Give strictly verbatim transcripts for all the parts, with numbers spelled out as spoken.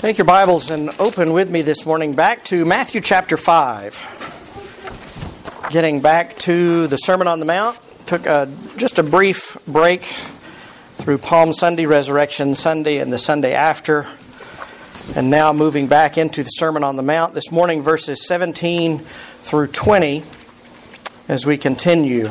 Take your Bibles and open with me this morning back to Matthew chapter five. Getting back to the Sermon on the Mount. Took a, just a brief break through Palm Sunday, Resurrection Sunday, and the Sunday after. And now moving back into the Sermon on the Mount. This morning, verses seventeen through twenty as we continue.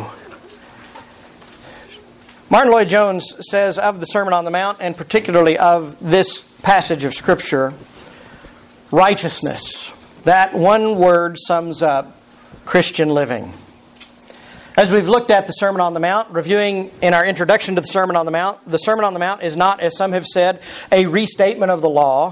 Martin Lloyd-Jones says of the Sermon on the Mount, and particularly of this passage of Scripture, righteousness. That one word sums up Christian living. As we've looked at the Sermon on the Mount, reviewing in our introduction to the Sermon on the Mount, the Sermon on the Mount is not, as some have said, a restatement of the law.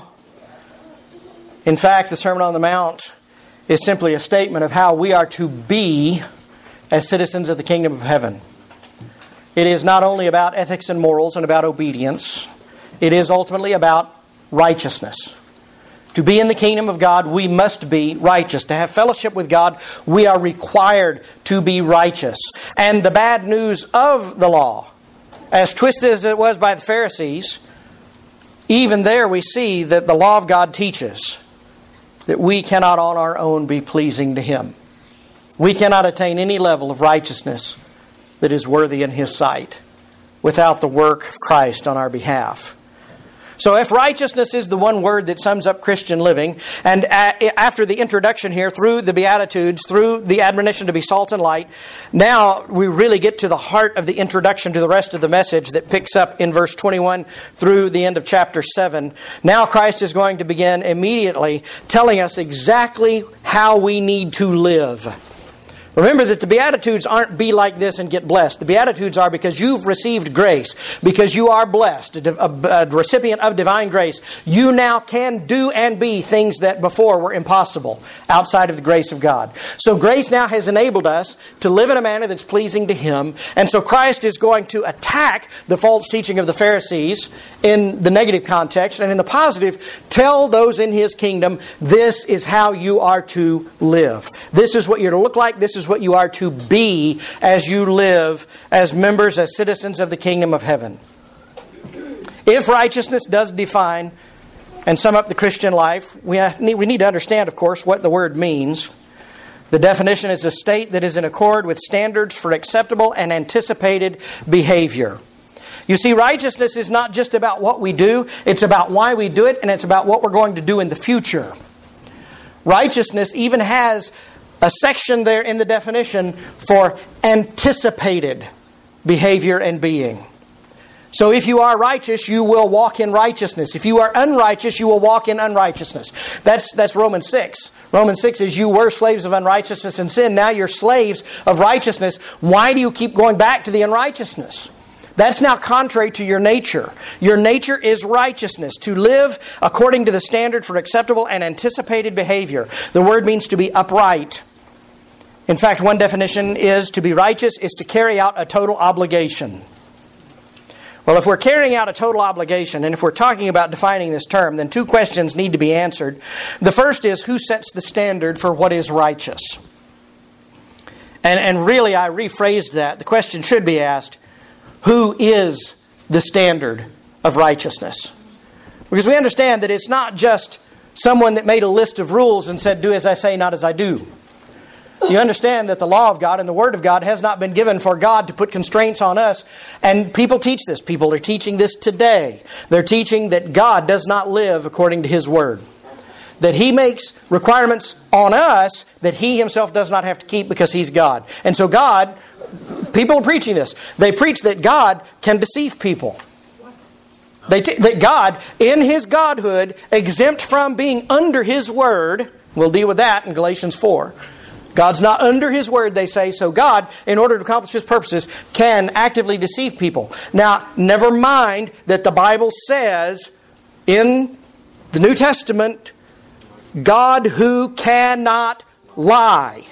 In fact, the Sermon on the Mount is simply a statement of how we are to be as citizens of the kingdom of heaven. It is not only about ethics and morals and about obedience. It is ultimately about righteousness. To be in the kingdom of God, we must be righteous. To have fellowship with God, we are required to be righteous. And the bad news of the law, as twisted as it was by the Pharisees, even there we see that the law of God teaches that we cannot on our own be pleasing to Him. We cannot attain any level of righteousness that is worthy in His sight without the work of Christ on our behalf. So if righteousness is the one word that sums up Christian living, and after the introduction here, through the Beatitudes, through the admonition to be salt and light, now we really get to the heart of the introduction to the rest of the message that picks up in verse twenty-one through the end of chapter seven. Now Christ is going to begin immediately telling us exactly how we need to live. Remember that the Beatitudes aren't be like this and get blessed. The Beatitudes are because you've received grace, because you are blessed, a, a, a recipient of divine grace. You now can do and be things that before were impossible outside of the grace of God. So grace now has enabled us to live in a manner that's pleasing to Him. And so Christ is going to attack the false teaching of the Pharisees in the negative context, and in the positive, tell those in His kingdom, this is how you are to live. This is what you're to look like. This is what you are to be as you live as members, as citizens of the kingdom of heaven. If righteousness does define and sum up the Christian life, we need, we need to understand, of course, what the word means. The definition is a state that is in accord with standards for acceptable and anticipated behavior. You see, righteousness is not just about what we do, it's about why we do it, and it's about what we're going to do in the future. Righteousness even has a section there in the definition for anticipated behavior and being. So if you are righteous, you will walk in righteousness. If you are unrighteous, you will walk in unrighteousness. That's, that's Romans six. Romans six is you were slaves of unrighteousness and sin. Now you're slaves of righteousness. Why do you keep going back to the unrighteousness? That's now contrary to your nature. Your nature is righteousness, to live according to the standard for acceptable and anticipated behavior. The word means to be upright. In fact, one definition is to be righteous is to carry out a total obligation. Well, if we're carrying out a total obligation, and if we're talking about defining this term, then two questions need to be answered. The first is, who sets the standard for what is righteous? And, and really, I rephrased that. The question should be asked, who is the standard of righteousness? Because we understand that it's not just someone that made a list of rules and said, do as I say, not as I do. You understand that the law of God and the Word of God has not been given for God to put constraints on us. And people teach this. People are teaching this today. They're teaching that God does not live according to His Word. That He makes requirements on us that He Himself does not have to keep because He's God. And so God, people are preaching this. They preach that God can deceive people. They t- that God, in His Godhood, exempt from being under His Word, we'll deal with that in Galatians four. God's not under His Word, they say, so God, in order to accomplish His purposes, can actively deceive people. Now, never mind that the Bible says in the New Testament, God who cannot lie.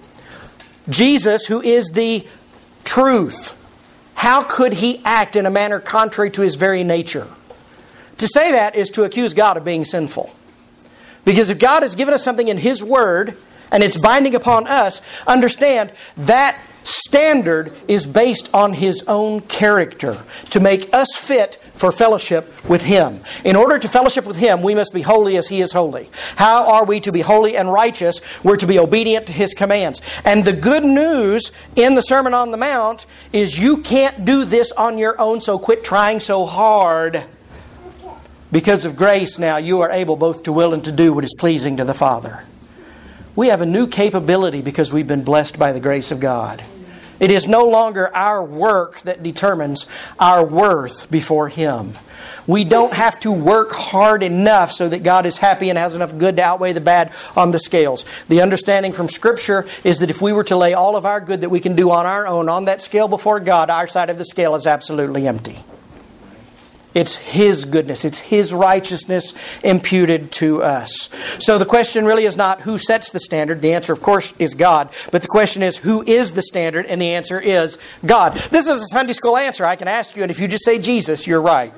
Jesus, who is the truth. How could He act in a manner contrary to His very nature? To say that is to accuse God of being sinful. Because if God has given us something in His Word, and it's binding upon us, understand that standard is based on His own character to make us fit for fellowship with Him. In order to fellowship with Him, we must be holy as He is holy. How are we to be holy and righteous? We're to be obedient to His commands. And the good news in the Sermon on the Mount is you can't do this on your own, so quit trying so hard. Because of grace now, you are able both to will and to do what is pleasing to the Father. We have a new capability because we've been blessed by the grace of God. It is no longer our work that determines our worth before Him. We don't have to work hard enough so that God is happy and has enough good to outweigh the bad on the scales. The understanding from Scripture is that if we were to lay all of our good that we can do on our own on that scale before God, our side of the scale is absolutely empty. It's His goodness. It's His righteousness imputed to us. So the question really is not who sets the standard. The answer, of course, is God. But the question is who is the standard? And the answer is God. This is a Sunday school answer I can ask you. And if you just say Jesus, you're right.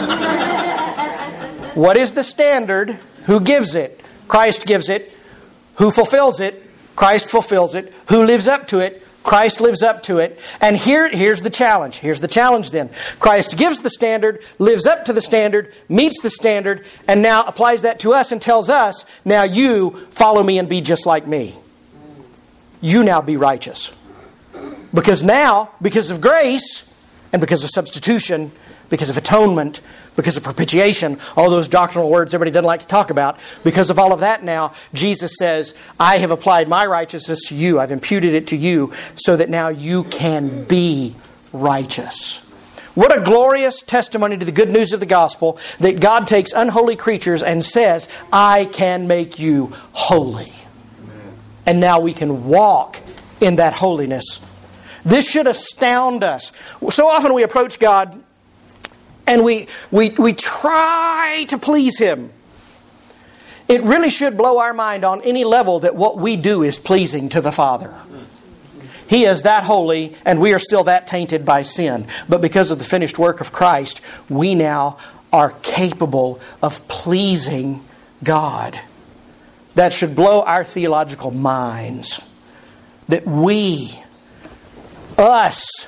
What is the standard? Who gives it? Christ gives it. Who fulfills it? Christ fulfills it. Who lives up to it? Christ lives up to it. And here, here's the challenge. Here's the challenge then. Christ gives the standard, lives up to the standard, meets the standard, and now applies that to us and tells us, now you follow me and be just like me. You now be righteous. Because now, because of grace, and because of substitution, because of atonement, because of propitiation, all those doctrinal words everybody doesn't like to talk about, because of all of that now, Jesus says, I have applied my righteousness to you. I've imputed it to you so that now you can be righteous. What a glorious testimony to the good news of the gospel that God takes unholy creatures and says, I can make you holy. And now we can walk in that holiness. This should astound us. So often we approach God and we, we, we try to please Him. It really should blow our mind on any level that what we do is pleasing to the Father. He is that holy and we are still that tainted by sin. But because of the finished work of Christ, we now are capable of pleasing God. That should blow our theological minds. That we, us,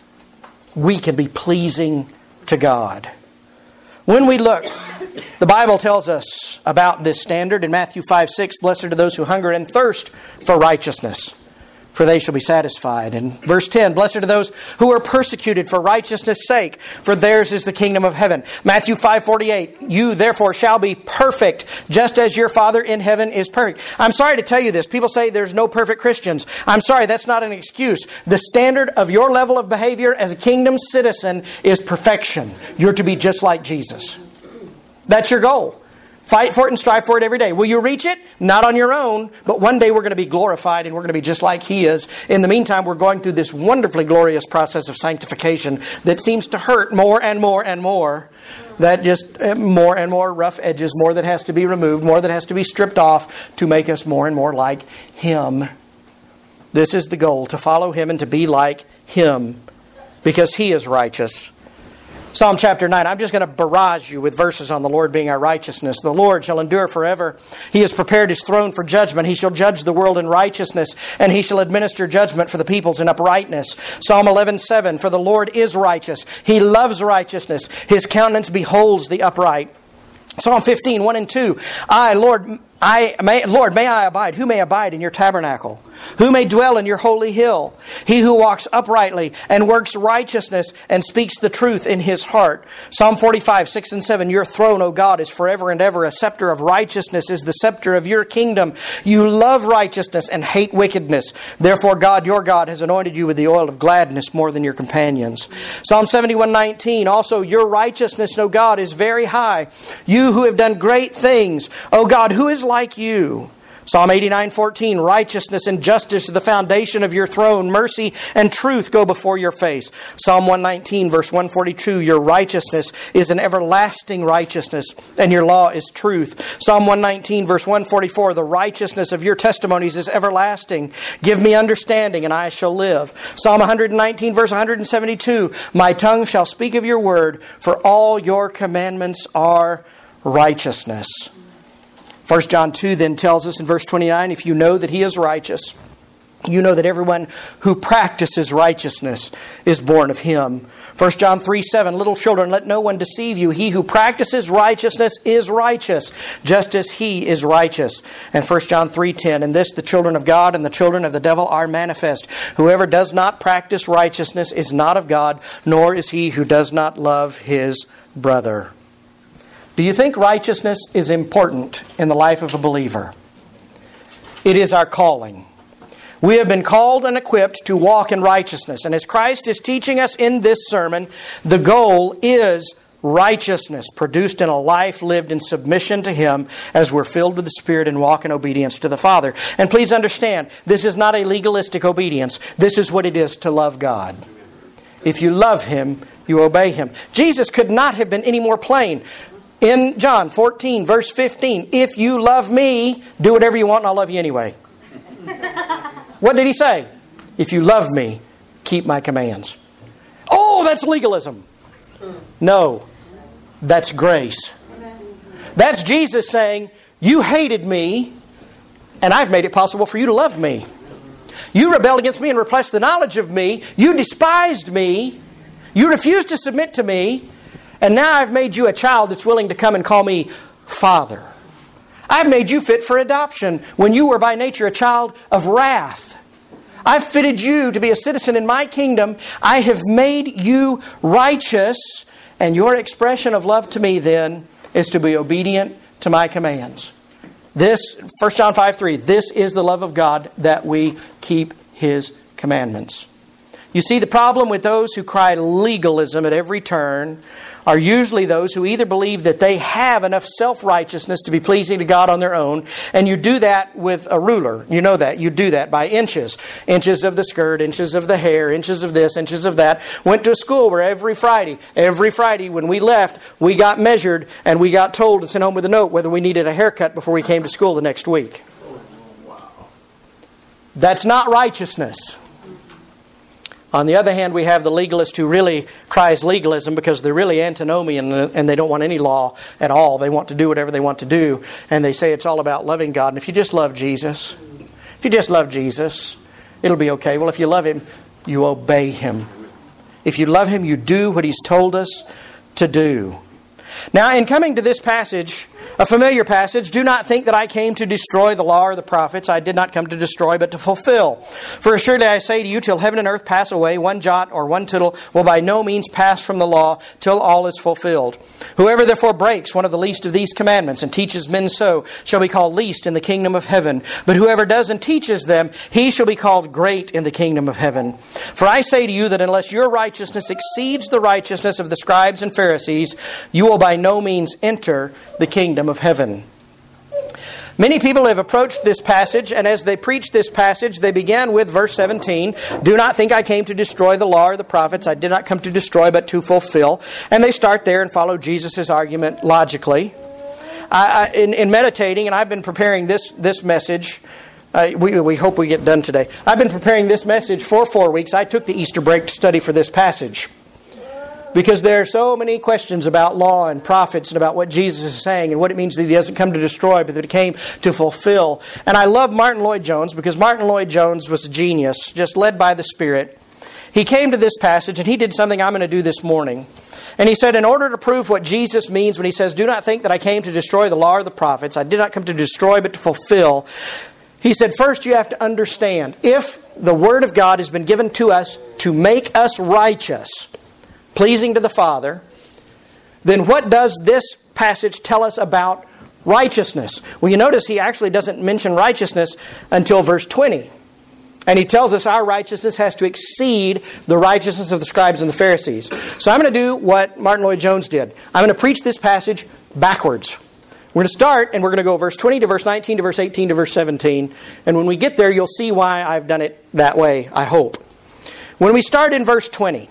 we can be pleasing to God. When we look, the Bible tells us about this standard in Matthew five six, blessed are those who hunger and thirst for righteousness, for they shall be satisfied. And verse ten, blessed are those who are persecuted for righteousness' sake, for theirs is the kingdom of heaven. Matthew five forty-eight, you therefore shall be perfect, just as your Father in heaven is perfect. I'm sorry to tell you this. People say there's no perfect Christians. I'm sorry, that's not an excuse. The standard of your level of behavior as a kingdom citizen is perfection. You're to be just like Jesus. That's your goal. Fight for it and strive for it every day. Will you reach it? Not on your own, but one day we're going to be glorified and we're going to be just like He is. In the meantime, we're going through this wonderfully glorious process of sanctification that seems to hurt more and more and more. That just more and more rough edges, more that has to be removed, more that has to be stripped off to make us more and more like Him. This is the goal, to follow Him and to be like Him, because He is righteous. Psalm chapter nine, I'm just going to barrage you with verses on the Lord being our righteousness. The Lord shall endure forever. He has prepared His throne for judgment. He shall judge the world in righteousness, and He shall administer judgment for the peoples in uprightness. Psalm eleven seven, for the Lord is righteous. He loves righteousness. His countenance beholds the upright. Psalm fifteen, one and two, I, Lord, I may, Lord, may I abide? Who may abide in your tabernacle? Who may dwell in your holy hill? He who walks uprightly and works righteousness and speaks the truth in his heart. Psalm forty-five, six and seven, your throne, O God, is forever and ever. A scepter of righteousness is the scepter of your kingdom. You love righteousness and hate wickedness. Therefore, God, your God, has anointed you with the oil of gladness more than your companions. Psalm seventy-one, nineteen, also your righteousness, O God, is very high. You who have done great things, O God, who is like you? Psalm eighty-nine, fourteen, righteousness and justice are the foundation of your throne. Mercy and truth go before your face. Psalm one nineteen, verse one forty-two, your righteousness is an everlasting righteousness, and your law is truth. Psalm one nineteen, verse one forty-four, the righteousness of your testimonies is everlasting. Give me understanding, and I shall live. Psalm one nineteen, verse one seventy-two, my tongue shall speak of your word, for all your commandments are righteousness. First John two then tells us in verse twenty-nine, if you know that He is righteous, you know that everyone who practices righteousness is born of Him. First John three seven, little children, let no one deceive you. He who practices righteousness is righteous, just as He is righteous. And First John three ten, in this the children of God and the children of the devil are manifest. Whoever does not practice righteousness is not of God, nor is he who does not love his brother. Do you think righteousness is important in the life of a believer? It is our calling. We have been called and equipped to walk in righteousness. And as Christ is teaching us in this sermon, the goal is righteousness produced in a life lived in submission to Him as we're filled with the Spirit and walk in obedience to the Father. And please understand, this is not a legalistic obedience. This is what it is to love God. If you love Him, you obey Him. Jesus could not have been any more plain. In John fourteen, verse fifteen, if you love me, do whatever you want and I'll love you anyway. What did He say? If you love me, keep my commands. Oh, that's legalism. No, that's grace. That's Jesus saying, you hated me, and I've made it possible for you to love me. You rebelled against me and repressed the knowledge of me. You despised me. You refused to submit to me. And now I've made you a child that's willing to come and call me Father. I've made you fit for adoption when you were by nature a child of wrath. I've fitted you to be a citizen in my kingdom. I have made you righteous. And your expression of love to me then is to be obedient to my commands. This, First John five three, this is the love of God, that we keep His commandments. You see, the problem with those who cry legalism at every turn are usually those who either believe that they have enough self-righteousness to be pleasing to God on their own, and you do that with a ruler. You know that. You do that by inches. Inches of the skirt, inches of the hair, inches of this, inches of that. Went to a school where every Friday, every Friday when we left, we got measured and we got told and sent home with a note whether we needed a haircut before we came to school the next week. That's not righteousness. On the other hand, we have the legalist who really cries legalism because they're really antinomian and they don't want any law at all. They want to do whatever they want to do. And they say it's all about loving God. And if you just love Jesus, if you just love Jesus, it'll be okay. Well, if you love Him, you obey Him. If you love Him, you do what He's told us to do. Now, in coming to this passage, a familiar passage, do not think that I came to destroy the law or the prophets. I did not come to destroy, but to fulfill. For assuredly I say to you, till heaven and earth pass away, one jot or one tittle will by no means pass from the law till all is fulfilled. Whoever therefore breaks one of the least of these commandments and teaches men so shall be called least in the kingdom of heaven. But whoever does and teaches them, he shall be called great in the kingdom of heaven. For I say to you that unless your righteousness exceeds the righteousness of the scribes and Pharisees, you will by no means enter the kingdom of heaven. Many people have approached this passage, and as they preach this passage, they began with verse seventeen, do not think I came to destroy the law or the prophets. I did not come to destroy, but to fulfill. And they start there and follow Jesus' argument logically. I, I, in, in meditating, and I've been preparing this, this message, uh, we, we hope we get done today. I've been preparing this message for four weeks. I took the Easter break to study for this passage. Because there are so many questions about law and prophets and about what Jesus is saying and what it means that He doesn't come to destroy, but that He came to fulfill. And I love Martin Lloyd-Jones because Martin Lloyd-Jones was a genius, just led by the Spirit. He came to this passage and he did something I'm going to do this morning. And he said, in order to prove what Jesus means when He says, do not think that I came to destroy the law or the prophets. I did not come to destroy, but to fulfill. He said, first you have to understand, if the Word of God has been given to us to make us righteous, pleasing to the Father, then what does this passage tell us about righteousness? Well, you notice he actually doesn't mention righteousness until verse twenty. And he tells us our righteousness has to exceed the righteousness of the scribes and the Pharisees. So I'm going to do what Martin Lloyd-Jones did. I'm going to preach this passage backwards. We're going to start and we're going to go verse twenty to verse nineteen to verse eighteen to verse seventeen. And when we get there, you'll see why I've done it that way, I hope. When we start in verse twenty,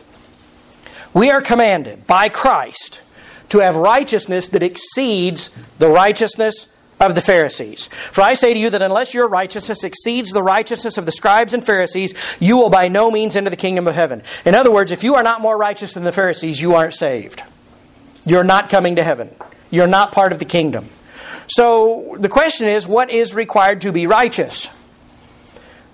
we are commanded by Christ to have righteousness that exceeds the righteousness of the Pharisees. For I say to you that unless your righteousness exceeds the righteousness of the scribes and Pharisees, you will by no means enter the kingdom of heaven. In other words, if you are not more righteous than the Pharisees, you aren't saved. You're not coming to heaven. You're not part of the kingdom. So the question is, what is required to be righteous?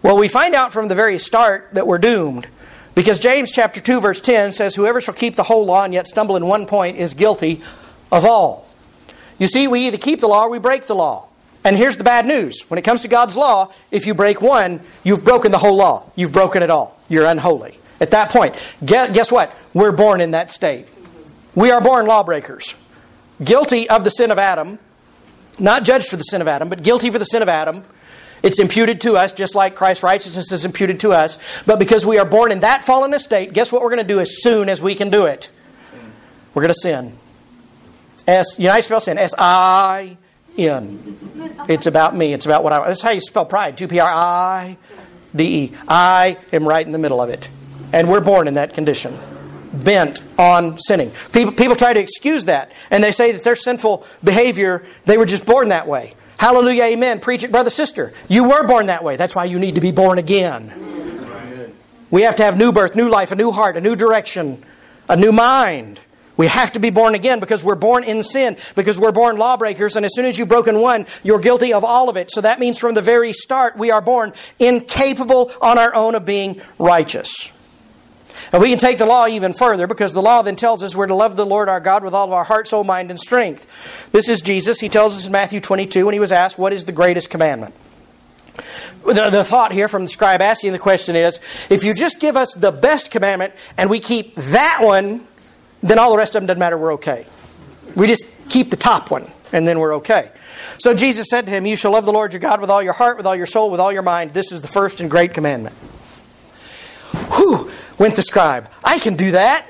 Well, we find out from the very start that we're doomed. Because James chapter two verse ten says, whoever shall keep the whole law and yet stumble in one point is guilty of all. You see, we either keep the law or we break the law. And here's the bad news. When it comes to God's law, if you break one, you've broken the whole law. You've broken it all. You're unholy. At that point, guess what? We're born in that state. We are born lawbreakers. Guilty of the sin of Adam. Not judged for the sin of Adam, but guilty for the sin of Adam. It's imputed to us, just like Christ's righteousness is imputed to us. But because we are born in that fallen estate, guess what we're going to do as soon as we can do it? We're going to sin. S, you know how you spell sin? S I N. It's about me. It's about what I... That's how you spell pride. two P R I D E. I am right in the middle of it. And we're born in that condition. Bent on sinning. People, people try to excuse that. And they say that their sinful behavior, they were just born that way. Hallelujah, amen. Preach it, brother, sister. You were born that way. That's why you need to be born again. We have to have new birth, new life, a new heart, a new direction, a new mind. We have to be born again because we're born in sin, because we're born lawbreakers, and as soon as you've broken one, you're guilty of all of it. So that means from the very start, we are born incapable on our own of being righteous. And we can take the law even further because the law then tells us we're to love the Lord our God with all of our heart, soul, mind, and strength. This is Jesus. He tells us in Matthew twenty-two when he was asked, what is the greatest commandment? The, the thought here from the scribe asking the question is, if you just give us the best commandment and we keep that one, then all the rest of them doesn't matter, we're okay. We just keep the top one and then we're okay. So Jesus said to him, you shall love the Lord your God with all your heart, with all your soul, with all your mind. This is the first and great commandment. Whew, went the scribe. I can do that.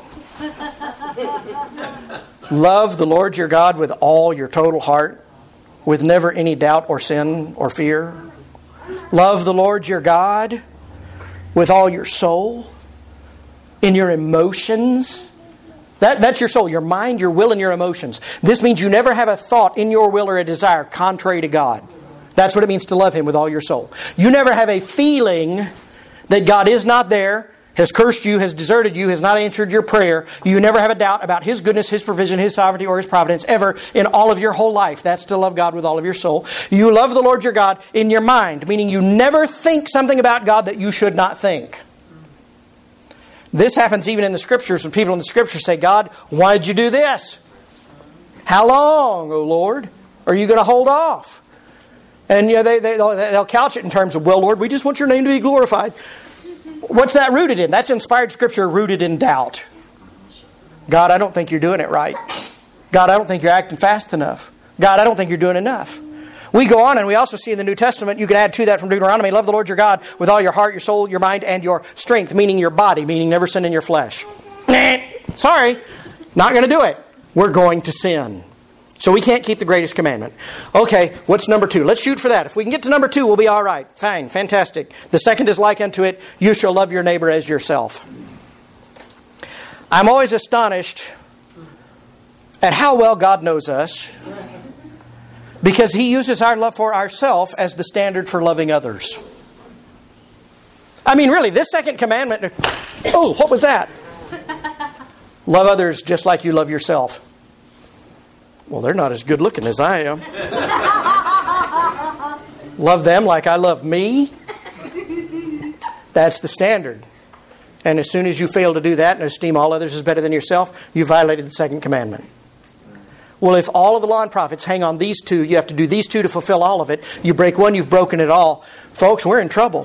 Love the Lord your God with all your total heart, with never any doubt or sin or fear. Love the Lord your God with all your soul, in your emotions. That, that's your soul, your mind, your will, and your emotions. This means you never have a thought in your will or a desire contrary to God. That's what it means to love Him with all your soul. You never have a feeling that God is not there, has cursed you, has deserted you, has not answered your prayer. You never have a doubt about His goodness, His provision, His sovereignty, or His providence ever in all of your whole life. That's to love God with all of your soul. You love the Lord your God in your mind, meaning you never think something about God that you should not think. This happens even in the Scriptures when people in the Scriptures say, God, why did you do this? How long, O Lord, are you going to hold off? And you know, they, they, they'll, they'll couch it in terms of, well, Lord, we just want your name to be glorified. What's that rooted in? That's inspired Scripture rooted in doubt. God, I don't think you're doing it right. God, I don't think you're acting fast enough. God, I don't think you're doing enough. We go on and we also see in the New Testament, you can add to that from Deuteronomy, love the Lord your God with all your heart, your soul, your mind, and your strength, meaning your body, meaning never sin in your flesh. Sorry, not going to do it. We're going to sin. So we can't keep the greatest commandment. Okay, what's number two? Let's shoot for that. If we can get to number two, we'll be all right. Fine, fantastic. The second is like unto it, you shall love your neighbor as yourself. I'm always astonished at how well God knows us, because He uses our love for ourselves as the standard for loving others. I mean, really, this second commandment... Oh, what was that? Love others just like you love yourself. Well, they're not as good looking as I am. Love them like I love me. That's the standard. And as soon as you fail to do that and esteem all others as better than yourself, you violated the second commandment. Well, if all of the law and prophets hang on these two, you have to do these two to fulfill all of it. You break one, you've broken it all. Folks, we're in trouble.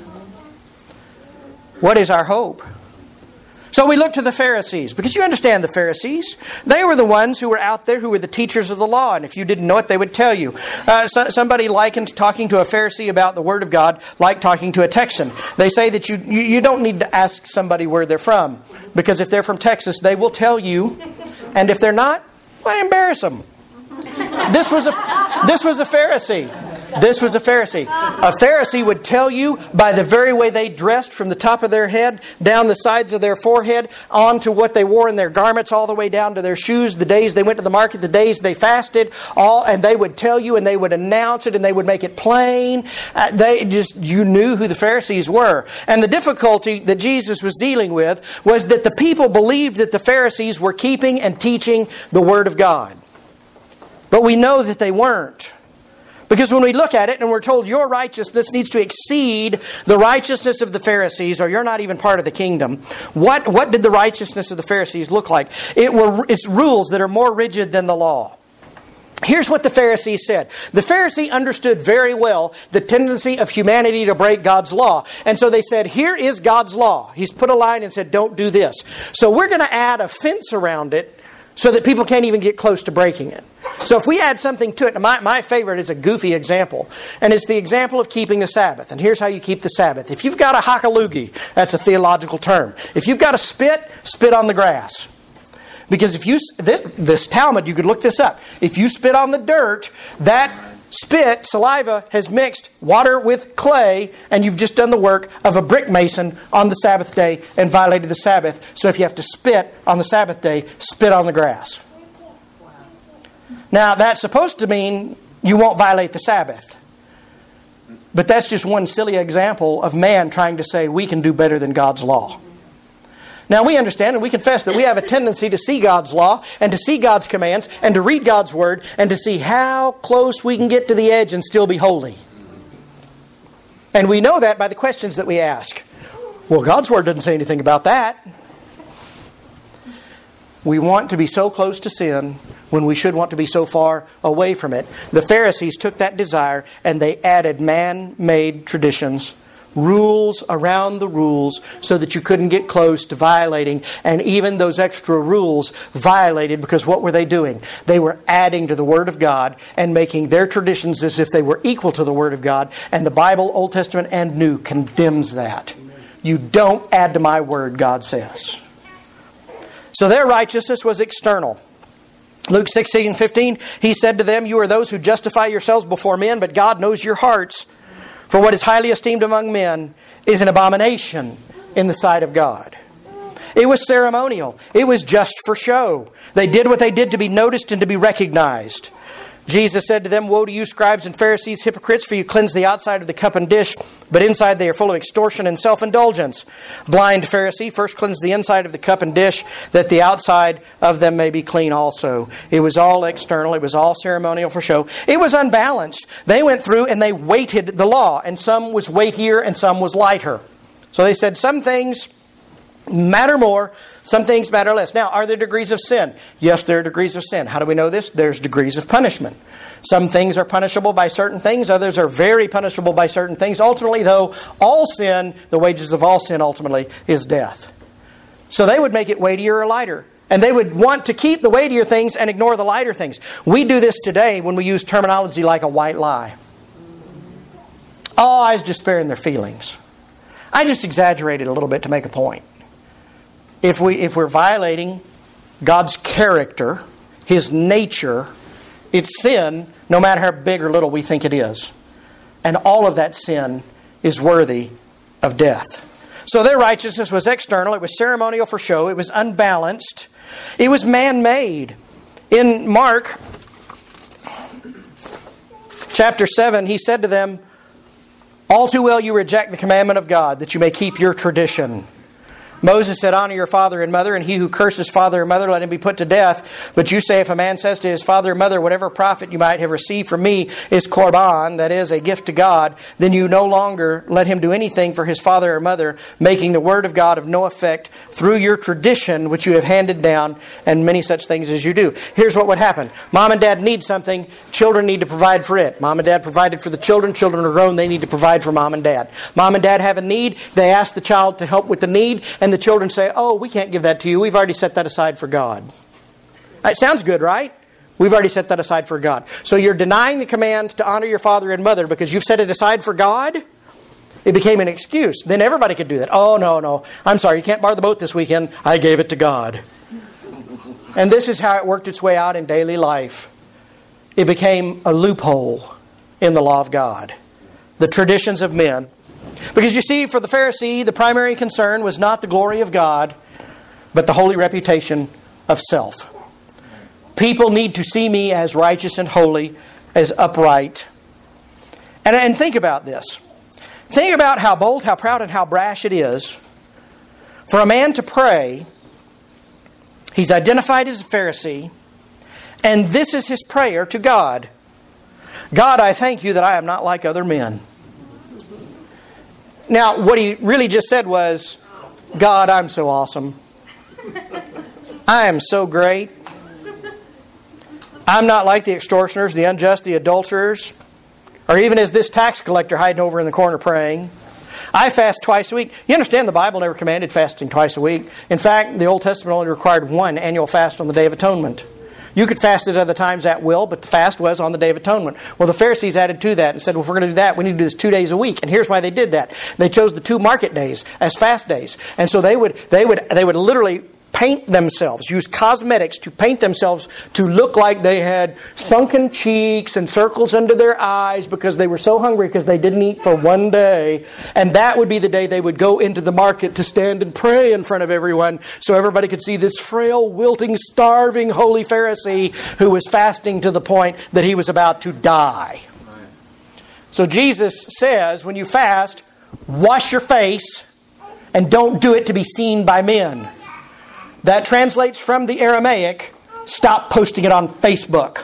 What is our hope? So we look to the Pharisees, because you understand the Pharisees. They were the ones who were out there, who were the teachers of the law. And if you didn't know it, they would tell you. Uh, so, somebody likened talking to a Pharisee about the Word of God like talking to a Texan. They say that you, you, you don't need to ask somebody where they're from, because if they're from Texas, they will tell you. And if they're not, why embarrass them? This was a, this was a Pharisee. This was a Pharisee. A Pharisee would tell you by the very way they dressed, from the top of their head, down the sides of their forehead, on to what they wore in their garments, all the way down to their shoes, the days they went to the market, the days they fasted, all, and they would tell you and they would announce it and they would make it plain. Uh, they just, you knew who the Pharisees were. And the difficulty that Jesus was dealing with was that the people believed that the Pharisees were keeping and teaching the Word of God. But we know that they weren't. Because when we look at it and we're told your righteousness needs to exceed the righteousness of the Pharisees, or you're not even part of the kingdom, what, what did the righteousness of the Pharisees look like? It were, it's rules that are more rigid than the law. Here's what the Pharisees said. The Pharisee understood very well the tendency of humanity to break God's law. And so they said, here is God's law. He's put a line and said, don't do this. So we're going to add a fence around it so that people can't even get close to breaking it. So if we add something to it, my, my favorite is a goofy example. And it's the example of keeping the Sabbath. And here's how you keep the Sabbath. If you've got a hakalugi, that's a theological term. If you've got a spit, spit on the grass. Because if you, this, this Talmud, you could look this up. If you spit on the dirt, that spit, saliva, has mixed water with clay, and you've just done the work of a brick mason on the Sabbath day and violated the Sabbath. So if you have to spit on the Sabbath day, spit on the grass. Now, that's supposed to mean you won't violate the Sabbath. But that's just one silly example of man trying to say we can do better than God's law. Now, we understand and we confess that we have a tendency to see God's law and to see God's commands and to read God's Word and to see how close we can get to the edge and still be holy. And we know that by the questions that we ask. Well, God's Word doesn't say anything about that. We want to be so close to sin when we should want to be so far away from it. The Pharisees took that desire and they added man-made traditions, rules around the rules, so that you couldn't get close to violating. And even those extra rules violated, because what were they doing? They were adding to the Word of God and making their traditions as if they were equal to the Word of God. And the Bible, Old Testament and New, condemns that. You don't add to my Word, God says. So their righteousness was external. Luke sixteen fifteen, He said to them, you are those who justify yourselves before men, but God knows your hearts. For what is highly esteemed among men is an abomination in the sight of God. It was ceremonial. It was just for show. They did what they did to be noticed and to be recognized. Jesus said to them, woe to you, scribes and Pharisees, hypocrites, for you cleanse the outside of the cup and dish, but inside they are full of extortion and self-indulgence. Blind Pharisee, first cleanse the inside of the cup and dish, that the outside of them may be clean also. It was all external. It was all ceremonial for show. It was unbalanced. They went through and they weighted the law, and some was weightier and some was lighter. So they said some things matter more, some things matter less. Now, are there degrees of sin? Yes, there are degrees of sin. How do we know this? There's degrees of punishment. Some things are punishable by certain things. Others are very punishable by certain things. Ultimately, though, all sin, the wages of all sin ultimately is death. So they would make it weightier or lighter. And they would want to keep the weightier things and ignore the lighter things. We do this today when we use terminology like a white lie. Oh, I was just sparing their feelings. I just exaggerated a little bit to make a point. If we if we're violating God's character, His nature, it's sin, no matter how big or little we think it is. And all of that sin is worthy of death. So their righteousness was external, it was ceremonial for show, it was unbalanced, it was man-made. In Mark chapter seven, He said to them, all too well you reject the commandment of God, that you may keep your tradition. Moses said, honor your father and mother, and he who curses father or mother, let him be put to death. But you say, if a man says to his father or mother, whatever profit you might have received from me is korban, that is, a gift to God, then you no longer let him do anything for his father or mother, making the word of God of no effect through your tradition, which you have handed down, and many such things as you do. Here's what would happen. Mom and dad need something. Children need to provide for it. Mom and dad provided for the children. Children are grown. They need to provide for mom and dad. Mom and dad have a need. They ask the child to help with the need, and the children say, oh, we can't give that to you. We've already set that aside for God. It sounds good, right? We've already set that aside for God. So you're denying the command to honor your father and mother because you've set it aside for God? It became an excuse. Then everybody could do that. Oh, no, no. I'm sorry, you can't borrow the boat this weekend. I gave it to God. And this is how it worked its way out in daily life. It became a loophole in the law of God. The traditions of men. Because you see, for the Pharisee, the primary concern was not the glory of God, but the holy reputation of self. People need to see me as righteous and holy, as upright. And, and think about this. Think about how bold, how proud, and how brash it is for a man to pray. He's identified as a Pharisee, and this is his prayer to God. God, I thank you that I am not like other men. Now, what he really just said was, God, I'm so awesome. I am so great. I'm not like the extortioners, the unjust, the adulterers, or even as this tax collector hiding over in the corner praying. I fast twice a week. You understand the Bible never commanded fasting twice a week. In fact, the Old Testament only required one annual fast on the Day of Atonement. You could fast at other times at will, but the fast was on the Day of Atonement. Well, the Pharisees added to that and said, well, if we're going to do that, we need to do this two days a week. And here's why they did that. They chose the two market days as fast days. And so they would, they would, they would literally paint themselves, use cosmetics to paint themselves to look like they had sunken cheeks and circles under their eyes because they were so hungry because they didn't eat for one day. And that would be the day they would go into the market to stand and pray in front of everyone so everybody could see this frail, wilting, starving, holy Pharisee who was fasting to the point that he was about to die. So Jesus says, when you fast, wash your face and don't do it to be seen by men. That translates from the Aramaic, stop posting it on Facebook.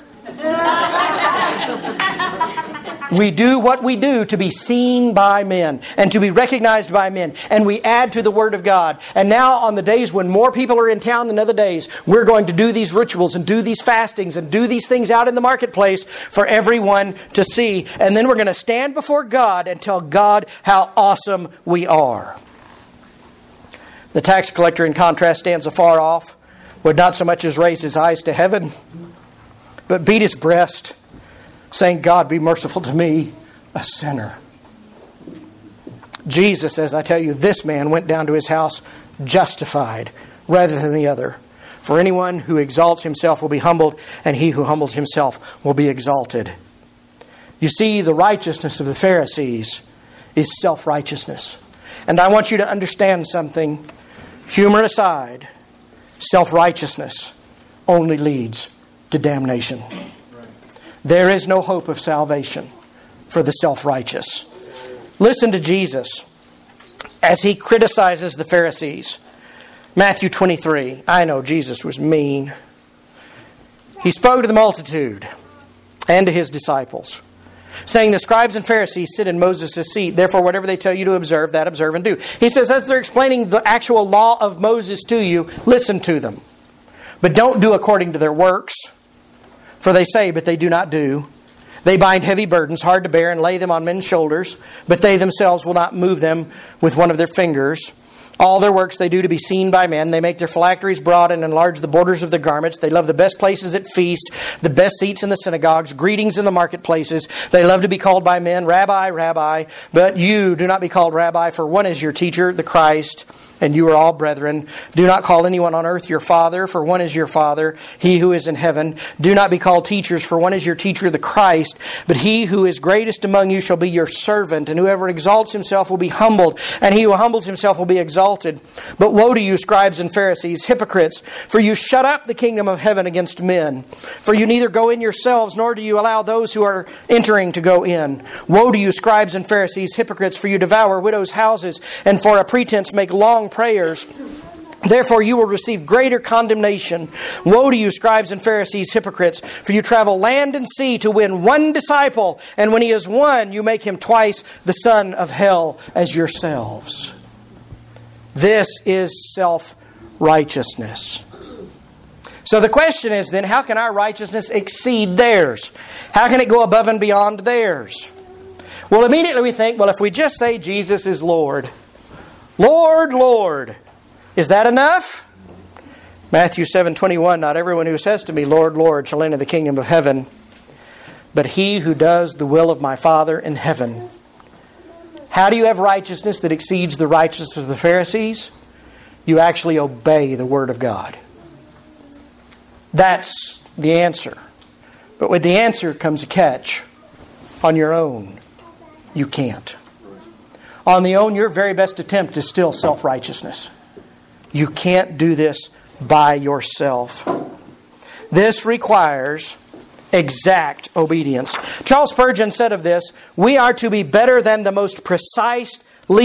We do what we do to be seen by men and to be recognized by men. And we add to the Word of God. And now on the days when more people are in town than other days, we're going to do these rituals and do these fastings and do these things out in the marketplace for everyone to see. And then we're going to stand before God and tell God how awesome we are. The tax collector, in contrast, stands afar off, would not so much as raise his eyes to heaven, but beat his breast, saying, God, be merciful to me, a sinner. Jesus, as I tell you, this man went down to his house justified rather than the other. For anyone who exalts himself will be humbled, and he who humbles himself will be exalted. You see, the righteousness of the Pharisees is self-righteousness. And I want you to understand something. Humor aside, self-righteousness only leads to damnation. There is no hope of salvation for the self-righteous. Listen to Jesus as he criticizes the Pharisees. Matthew twenty-three. I know Jesus was mean. He spoke to the multitude and to his disciples, saying, the scribes and Pharisees sit in Moses' seat. Therefore, whatever they tell you to observe, that observe and do. He says, as they're explaining the actual law of Moses to you, listen to them. But don't do according to their works. For they say, but they do not do. They bind heavy burdens, hard to bear, and lay them on men's shoulders. But they themselves will not move them with one of their fingers. All their works they do to be seen by men. They make their phylacteries broad and enlarge the borders of their garments. They love the best places at feast, the best seats in the synagogues, greetings in the marketplaces. They love to be called by men, Rabbi, Rabbi. But you do not be called Rabbi, for one is your teacher, the Christ, and you are all brethren. Do not call anyone on earth your father, for one is your Father, he who is in heaven. Do not be called teachers, for one is your teacher, the Christ. But he who is greatest among you shall be your servant, and whoever exalts himself will be humbled, and he who humbles himself will be exalted. But woe to you, scribes and Pharisees, hypocrites, for you shut up the kingdom of heaven against men. For you neither go in yourselves, nor do you allow those who are entering to go in. Woe to you, scribes and Pharisees, hypocrites, for you devour widows' houses, and for a pretense make long prayers. Therefore you will receive greater condemnation. Woe to you, scribes and Pharisees, hypocrites, for you travel land and sea to win one disciple, and when he is won, you make him twice the son of hell as yourselves. This is self-righteousness. So the question is then, how can our righteousness exceed theirs? How can it go above and beyond theirs? Well, immediately we think, well, if we just say Jesus is Lord, Lord, Lord, is that enough? Matthew seven twenty-one, not everyone who says to me, Lord, Lord, shall enter the kingdom of heaven, but he who does the will of my Father in heaven. How do you have righteousness that exceeds the righteousness of the Pharisees? You actually obey the Word of God. That's the answer. But with the answer comes a catch. On your own, you can't. On the own, your very best attempt is still self-righteousness. You can't do this by yourself. This requires exact obedience. Charles Spurgeon said of this, we are to be better than the most precise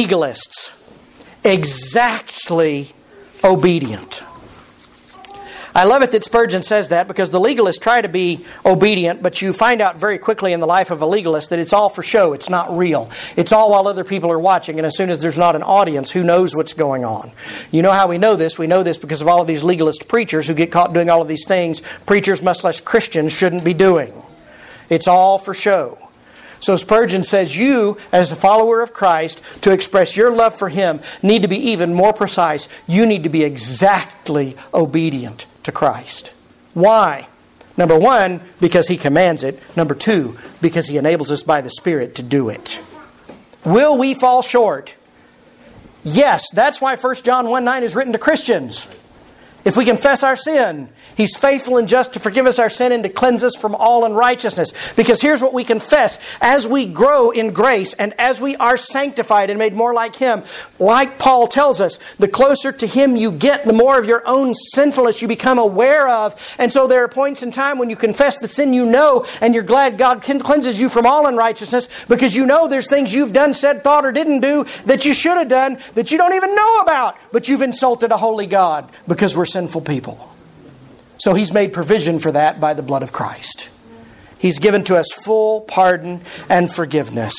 legalists, exactly obedient. I love it that Spurgeon says that, because the legalists try to be obedient, but you find out very quickly in the life of a legalist that it's all for show. It's not real. It's all while other people are watching, and as soon as there's not an audience, who knows what's going on? You know how we know this? We know this because of all of these legalist preachers who get caught doing all of these things preachers, much less Christians, shouldn't be doing. It's all for show. So Spurgeon says you, as a follower of Christ, to express your love for Him, need to be even more precise. You need to be exactly obedient to Christ. Why? Number one, because He commands it. Number two, because He enables us by the Spirit to do it. Will we fall short? Yes, that's why First John one nine is written to Christians. If we confess our sin, He's faithful and just to forgive us our sin and to cleanse us from all unrighteousness. Because here's what we confess. As we grow in grace and as we are sanctified and made more like Him, like Paul tells us, the closer to Him you get, the more of your own sinfulness you become aware of. And so there are points in time when you confess the sin you know and you're glad God cleanses you from all unrighteousness, because you know there's things you've done, said, thought, or didn't do that you should have done that you don't even know about. But you've insulted a holy God because we're sinful people. So He's made provision for that by the blood of Christ. He's given to us full pardon and forgiveness.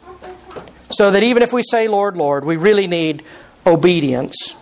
So that even if we say, Lord, Lord, we really need obedience.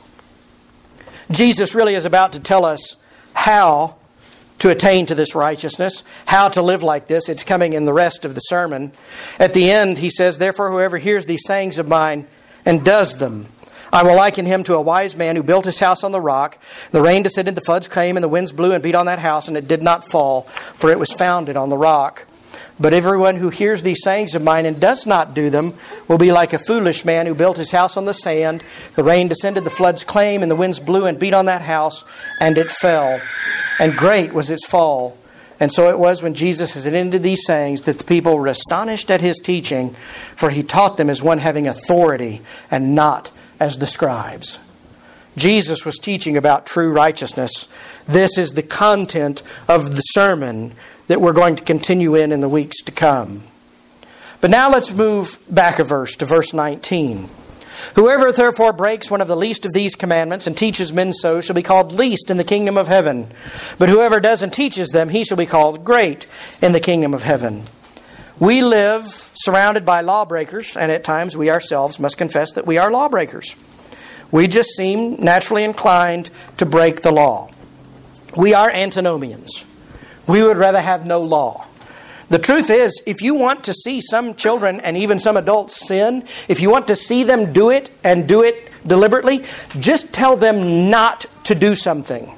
Jesus really is about to tell us how to attain to this righteousness, how to live like this. It's coming in the rest of the sermon. At the end, He says, therefore, whoever hears these sayings of mine and does them, I will liken him to a wise man who built his house on the rock. The rain descended, the floods came, and the winds blew and beat on that house, and it did not fall, for it was founded on the rock. But everyone who hears these sayings of mine and does not do them will be like a foolish man who built his house on the sand. The rain descended, the floods came, and the winds blew and beat on that house, and it fell. And great was its fall. And so it was when Jesus had ended these sayings that the people were astonished at His teaching, for He taught them as one having authority and not as the scribes. Jesus was teaching about true righteousness. This is the content of the sermon that we're going to continue in in the weeks to come. But now let's move back a verse to verse nineteen. Whoever therefore breaks one of the least of these commandments and teaches men so shall be called least in the kingdom of heaven. But whoever does and teaches them, he shall be called great in the kingdom of heaven. We live surrounded by lawbreakers, and at times we ourselves must confess that we are lawbreakers. We just seem naturally inclined to break the law. We are antinomians. We would rather have no law. The truth is, if you want to see some children and even some adults sin, if you want to see them do it and do it deliberately, just tell them not to do something.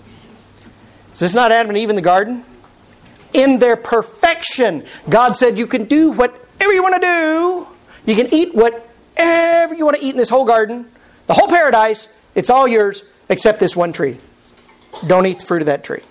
Is this not Adam and Eve in the garden? In their perfection, God said you can do whatever you want to do. You can eat whatever you want to eat in this whole garden. The whole paradise, it's all yours except this one tree. Don't eat the fruit of that tree.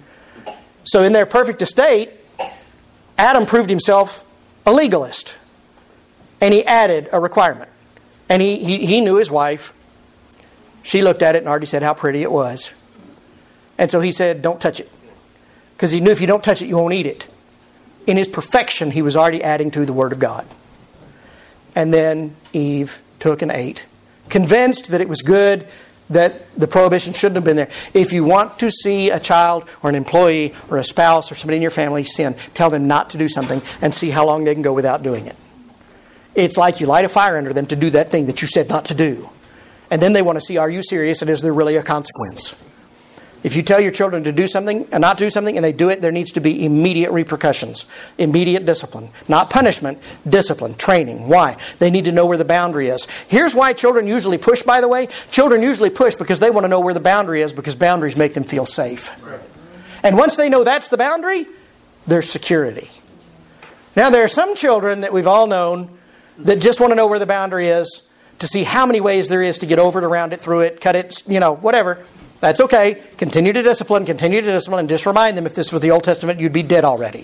So in their perfect estate, Adam proved himself a legalist. And he added a requirement. And he, he, he knew his wife. She looked at it and already said how pretty it was. And so he said, don't touch it. Because he knew if you don't touch it, you won't eat it. In his perfection, he was already adding to the Word of God. And then Eve took and ate, convinced that it was good, that the prohibition shouldn't have been there. If you want to see a child or an employee or a spouse or somebody in your family sin, tell them not to do something and see how long they can go without doing it. It's like you light a fire under them to do that thing that you said not to do. And then they want to see, are you serious, and is there really a consequence? If you tell your children to do something and not do something and they do it, there needs to be immediate repercussions, immediate discipline. Not punishment, discipline, training. Why? They need to know where the boundary is. Here's why children usually push, by the way. Children usually push because they want to know where the boundary is, because boundaries make them feel safe. And once they know that's the boundary, there's security. Now, there are some children that we've all known that just want to know where the boundary is to see how many ways there is to get over it, around it, through it, cut it, you know, whatever. That's okay. Continue to discipline, continue to discipline, and just remind them if this was the Old Testament, you'd be dead already.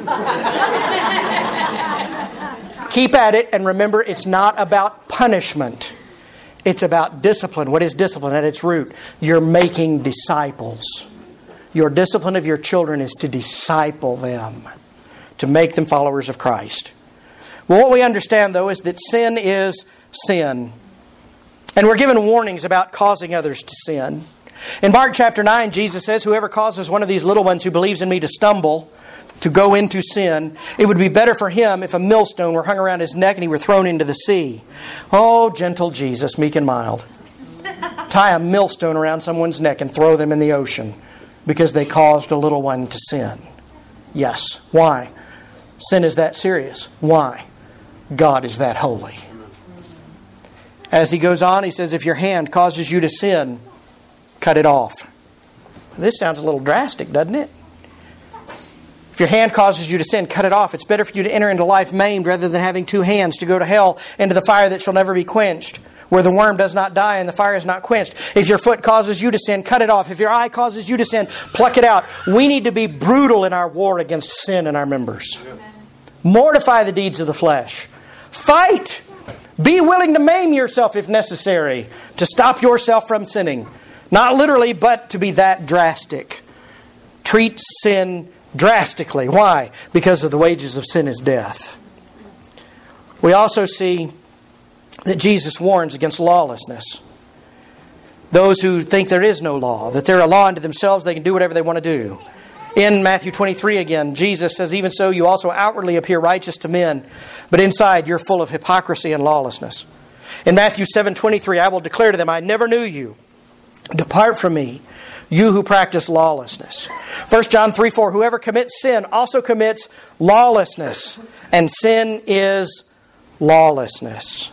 Keep at it, and remember, it's not about punishment. It's about discipline. What is discipline at its root? You're making disciples. Your discipline of your children is to disciple them, to make them followers of Christ. Well, what we understand, though, is that sin is sin. And we're given warnings about causing others to sin. In Mark chapter nine, Jesus says, whoever causes one of these little ones who believes in me to stumble, to go into sin, it would be better for him if a millstone were hung around his neck and he were thrown into the sea. Oh, gentle Jesus, meek and mild. Tie a millstone around someone's neck and throw them in the ocean because they caused a little one to sin. Yes. Why? Sin is that serious. Why? God is that holy. As he goes on, he says, if your hand causes you to sin, cut it off. This sounds a little drastic, doesn't it? If your hand causes you to sin, cut it off. It's better for you to enter into life maimed rather than having two hands to go to hell, into the fire that shall never be quenched, where the worm does not die and the fire is not quenched. If your foot causes you to sin, cut it off. If your eye causes you to sin, pluck it out. We need to be brutal in our war against sin in our members. Mortify the deeds of the flesh. Fight. Be willing to maim yourself if necessary to stop yourself from sinning. Not literally, but to be that drastic. Treat sin drastically. Why? Because of the wages of sin is death. We also see that Jesus warns against lawlessness. Those who think there is no law, that they're a law unto themselves, they can do whatever they want to do. In Matthew twenty-three again, Jesus says, even so you also outwardly appear righteous to men, but inside you're full of hypocrisy and lawlessness. In Matthew seven twenty-three, I will declare to them, I never knew you. Depart from me, you who practice lawlessness. First John three four, whoever commits sin also commits lawlessness, and sin is lawlessness.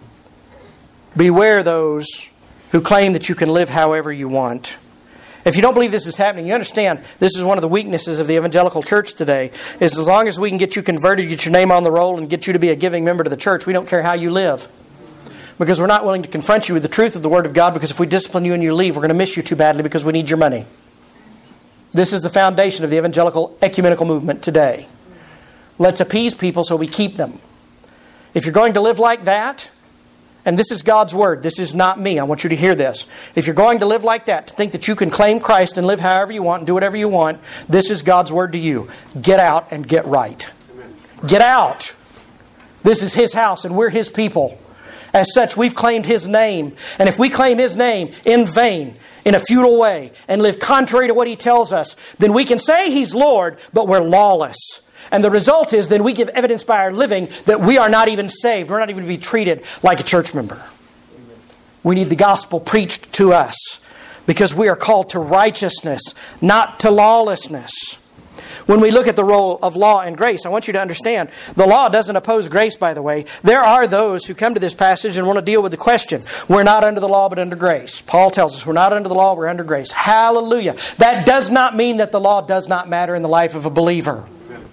Beware those who claim that you can live however you want. If you don't believe this is happening, you understand this is one of the weaknesses of the evangelical church today, is as long as we can get you converted, get your name on the roll, and get you to be a giving member to the church, we don't care how you live. Because we're not willing to confront you with the truth of the Word of God, because if we discipline you and you leave, we're going to miss you too badly because we need your money. This is the foundation of the evangelical ecumenical movement today. Let's appease people so we keep them. If you're going to live like that, and this is God's Word, this is not me, I want you to hear this. If you're going to live like that, to think that you can claim Christ and live however you want and do whatever you want, this is God's Word to you. Get out and get right. Amen. Get out. This is His house and we're His people. As such, we've claimed His name. And if we claim His name in vain, in a futile way, and live contrary to what He tells us, then we can say He's Lord, but we're lawless. And the result is then we give evidence by our living that we are not even saved. We're not even to be treated like a church member. We need the gospel preached to us because we are called to righteousness, not to lawlessness. When we look at the role of law and grace, I want you to understand, the law doesn't oppose grace, by the way. There are those who come to this passage and want to deal with the question, we're not under the law but under grace. Paul tells us we're not under the law, we're under grace. Hallelujah. That does not mean that the law does not matter in the life of a believer.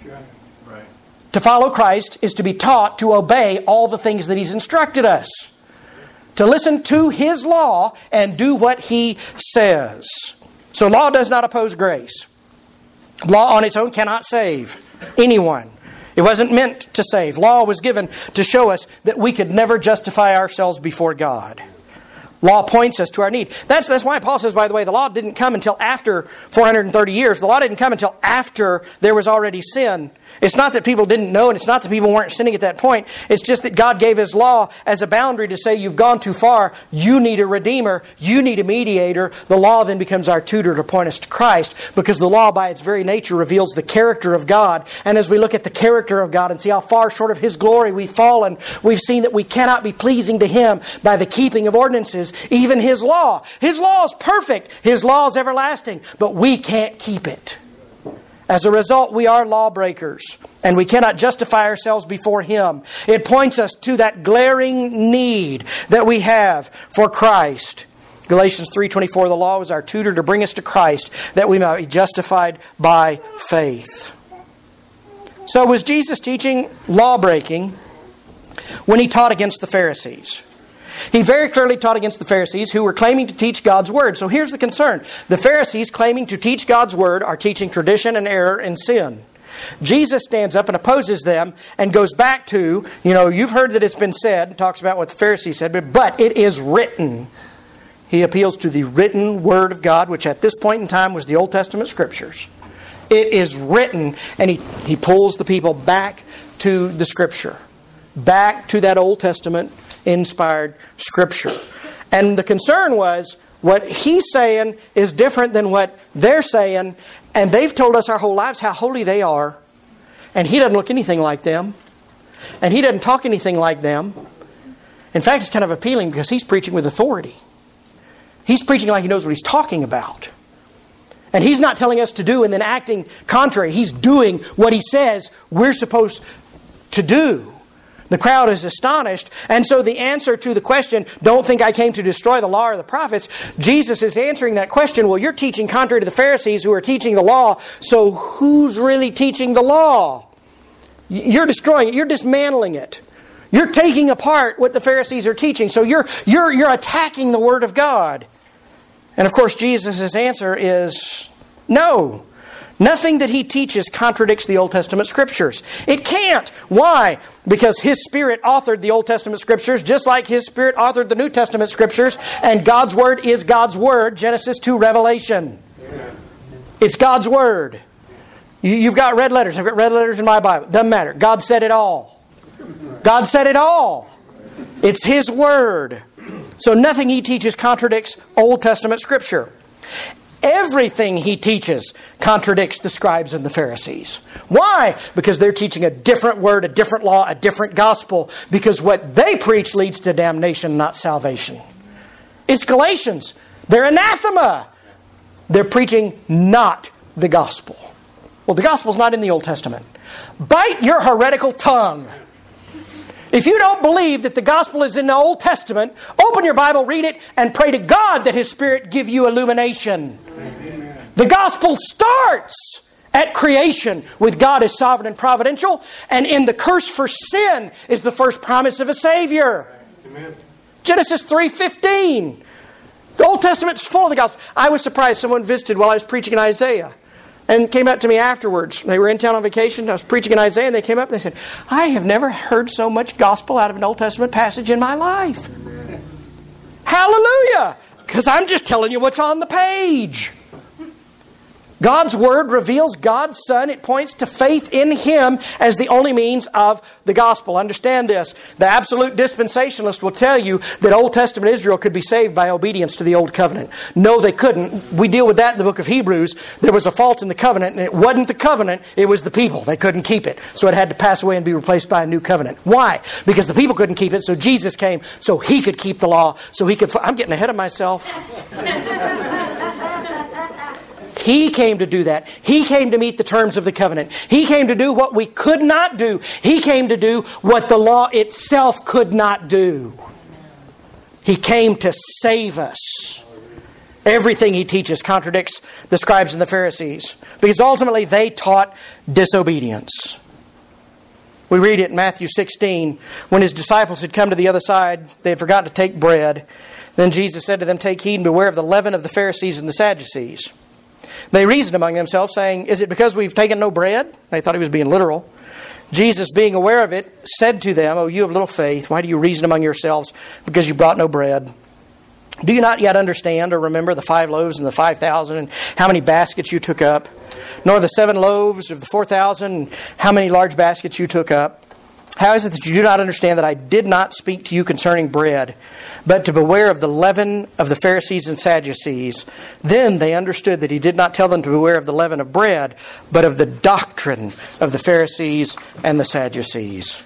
To follow Christ is to be taught to obey all the things that He's instructed us. To listen to His law and do what He says. So law does not oppose grace. Law on its own cannot save anyone. It wasn't meant to save. Law was given to show us that we could never justify ourselves before God. Law points us to our need. That's, that's why Paul says, by the way, the law didn't come until after four hundred thirty years. The law didn't come until after there was already sin. It's not that people didn't know, and it's not that people weren't sinning at that point. It's just that God gave His law as a boundary to say, you've gone too far. You need a redeemer. You need a mediator. The law then becomes our tutor to point us to Christ, because the law by its very nature reveals the character of God. And as we look at the character of God and see how far short of His glory we've fallen, we've seen that we cannot be pleasing to Him by the keeping of ordinances, even His law. His law is perfect. His law is everlasting, but we can't keep it. As a result, we are lawbreakers, and we cannot justify ourselves before Him. It points us to that glaring need that we have for Christ. Galatians three twenty-four, the law is our tutor to bring us to Christ, that we might be justified by faith. So was Jesus teaching law-breaking when He taught against the Pharisees? He very clearly taught against the Pharisees who were claiming to teach God's Word. So here's the concern. The Pharisees claiming to teach God's Word are teaching tradition and error and sin. Jesus stands up and opposes them and goes back to, you know, you've heard that it's been said, talks about what the Pharisees said, but, but it is written. He appeals to the written Word of God, which at this point in time was the Old Testament Scriptures. It is written, and he, he pulls the people back to the Scripture, back to that Old Testament inspired Scripture. And the concern was, what he's saying is different than what they're saying, and they've told us our whole lives how holy they are, and he doesn't look anything like them, and he doesn't talk anything like them. In fact, it's kind of appealing because he's preaching with authority. He's preaching like he knows what he's talking about. And he's not telling us to do and then acting contrary. He's doing what he says we're supposed to do. The crowd is astonished. And so the answer to the question, don't think I came to destroy the law or the prophets, Jesus is answering that question. Well, you're teaching contrary to the Pharisees who are teaching the law. So who's really teaching the law? You're destroying it. You're dismantling it. You're taking apart what the Pharisees are teaching. So you're, you're, you're attacking the Word of God. And of course, Jesus' answer is no. Nothing that he teaches contradicts the Old Testament Scriptures. It can't. Why? Because His Spirit authored the Old Testament Scriptures just like His Spirit authored the New Testament Scriptures. And God's Word is God's Word. Genesis to Revelation. Amen. It's God's Word. You, you've got red letters. I've got red letters in my Bible. Doesn't matter. God said it all. God said it all. It's His Word. So nothing He teaches contradicts Old Testament Scripture. Everything He teaches contradicts the scribes and the Pharisees. Why? Because they're teaching a different word, a different law, a different gospel. Because what they preach leads to damnation, not salvation. It's Galatians. They're anathema. They're preaching not the gospel. Well, the gospel's not in the Old Testament. Bite your heretical tongue. If you don't believe that the gospel is in the Old Testament, open your Bible, read it, and pray to God that His Spirit give you illumination. Amen. The gospel starts at creation with God as sovereign and providential, and in the curse for sin is the first promise of a Savior. Amen. Genesis three fifteen. The Old Testament is full of the gospel. I was surprised someone visited while I was preaching in Isaiah. And came up to me afterwards. They were in town on vacation. I was preaching in Isaiah, and they came up and they said, I have never heard so much gospel out of an Old Testament passage in my life. Amen. Hallelujah! Because I'm just telling you what's on the page. God's Word reveals God's Son. It points to faith in Him as the only means of the gospel. Understand this. The absolute dispensationalist will tell you that Old Testament Israel could be saved by obedience to the Old Covenant. No, they couldn't. We deal with that in the book of Hebrews. There was a fault in the covenant, and it wasn't the covenant, it was the people. They couldn't keep it. So it had to pass away and be replaced by a new covenant. Why? Because the people couldn't keep it, so Jesus came so He could keep the law, so He could... I'm getting ahead of myself. He came to do that. He came to meet the terms of the covenant. He came to do what we could not do. He came to do what the law itself could not do. He came to save us. Everything He teaches contradicts the scribes and the Pharisees, because ultimately they taught disobedience. We read it in Matthew sixteen. When His disciples had come to the other side, they had forgotten to take bread. Then Jesus said to them, take heed and beware of the leaven of the Pharisees and the Sadducees. They reasoned among themselves, saying, is it because we've taken no bread? They thought He was being literal. Jesus, being aware of it, said to them, oh, you of little faith, why do you reason among yourselves because you brought no bread? Do you not yet understand or remember the five loaves and the five thousand and how many baskets you took up? Nor the seven loaves of the four thousand and how many large baskets you took up? How is it that you do not understand that I did not speak to you concerning bread, but to beware of the leaven of the Pharisees and Sadducees? Then they understood that He did not tell them to beware of the leaven of bread, but of the doctrine of the Pharisees and the Sadducees.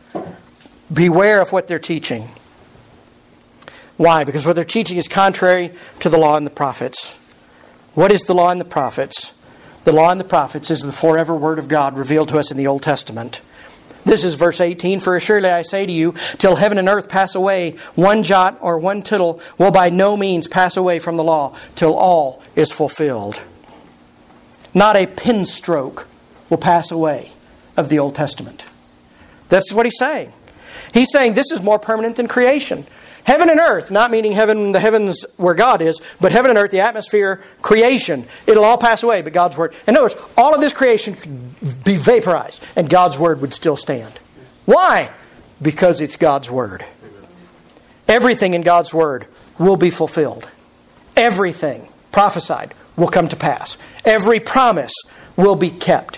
Beware of what they're teaching. Why? Because what they're teaching is contrary to the law and the prophets. What is the law and the prophets? The law and the prophets is the forever Word of God revealed to us in the Old Testament. This is verse eighteen. For surely I say to you, till heaven and earth pass away, one jot or one tittle will by no means pass away from the law, till all is fulfilled. Not a pen stroke will pass away of the Old Testament. That's what He's saying. He's saying this is more permanent than creation. Heaven and earth, not meaning heaven, the heavens where God is, but heaven and earth, the atmosphere, creation. It'll all pass away, but God's Word. In other words, all of this creation could be vaporized, and God's Word would still stand. Why? Because it's God's Word. Everything in God's Word will be fulfilled. Everything prophesied will come to pass. Every promise will be kept.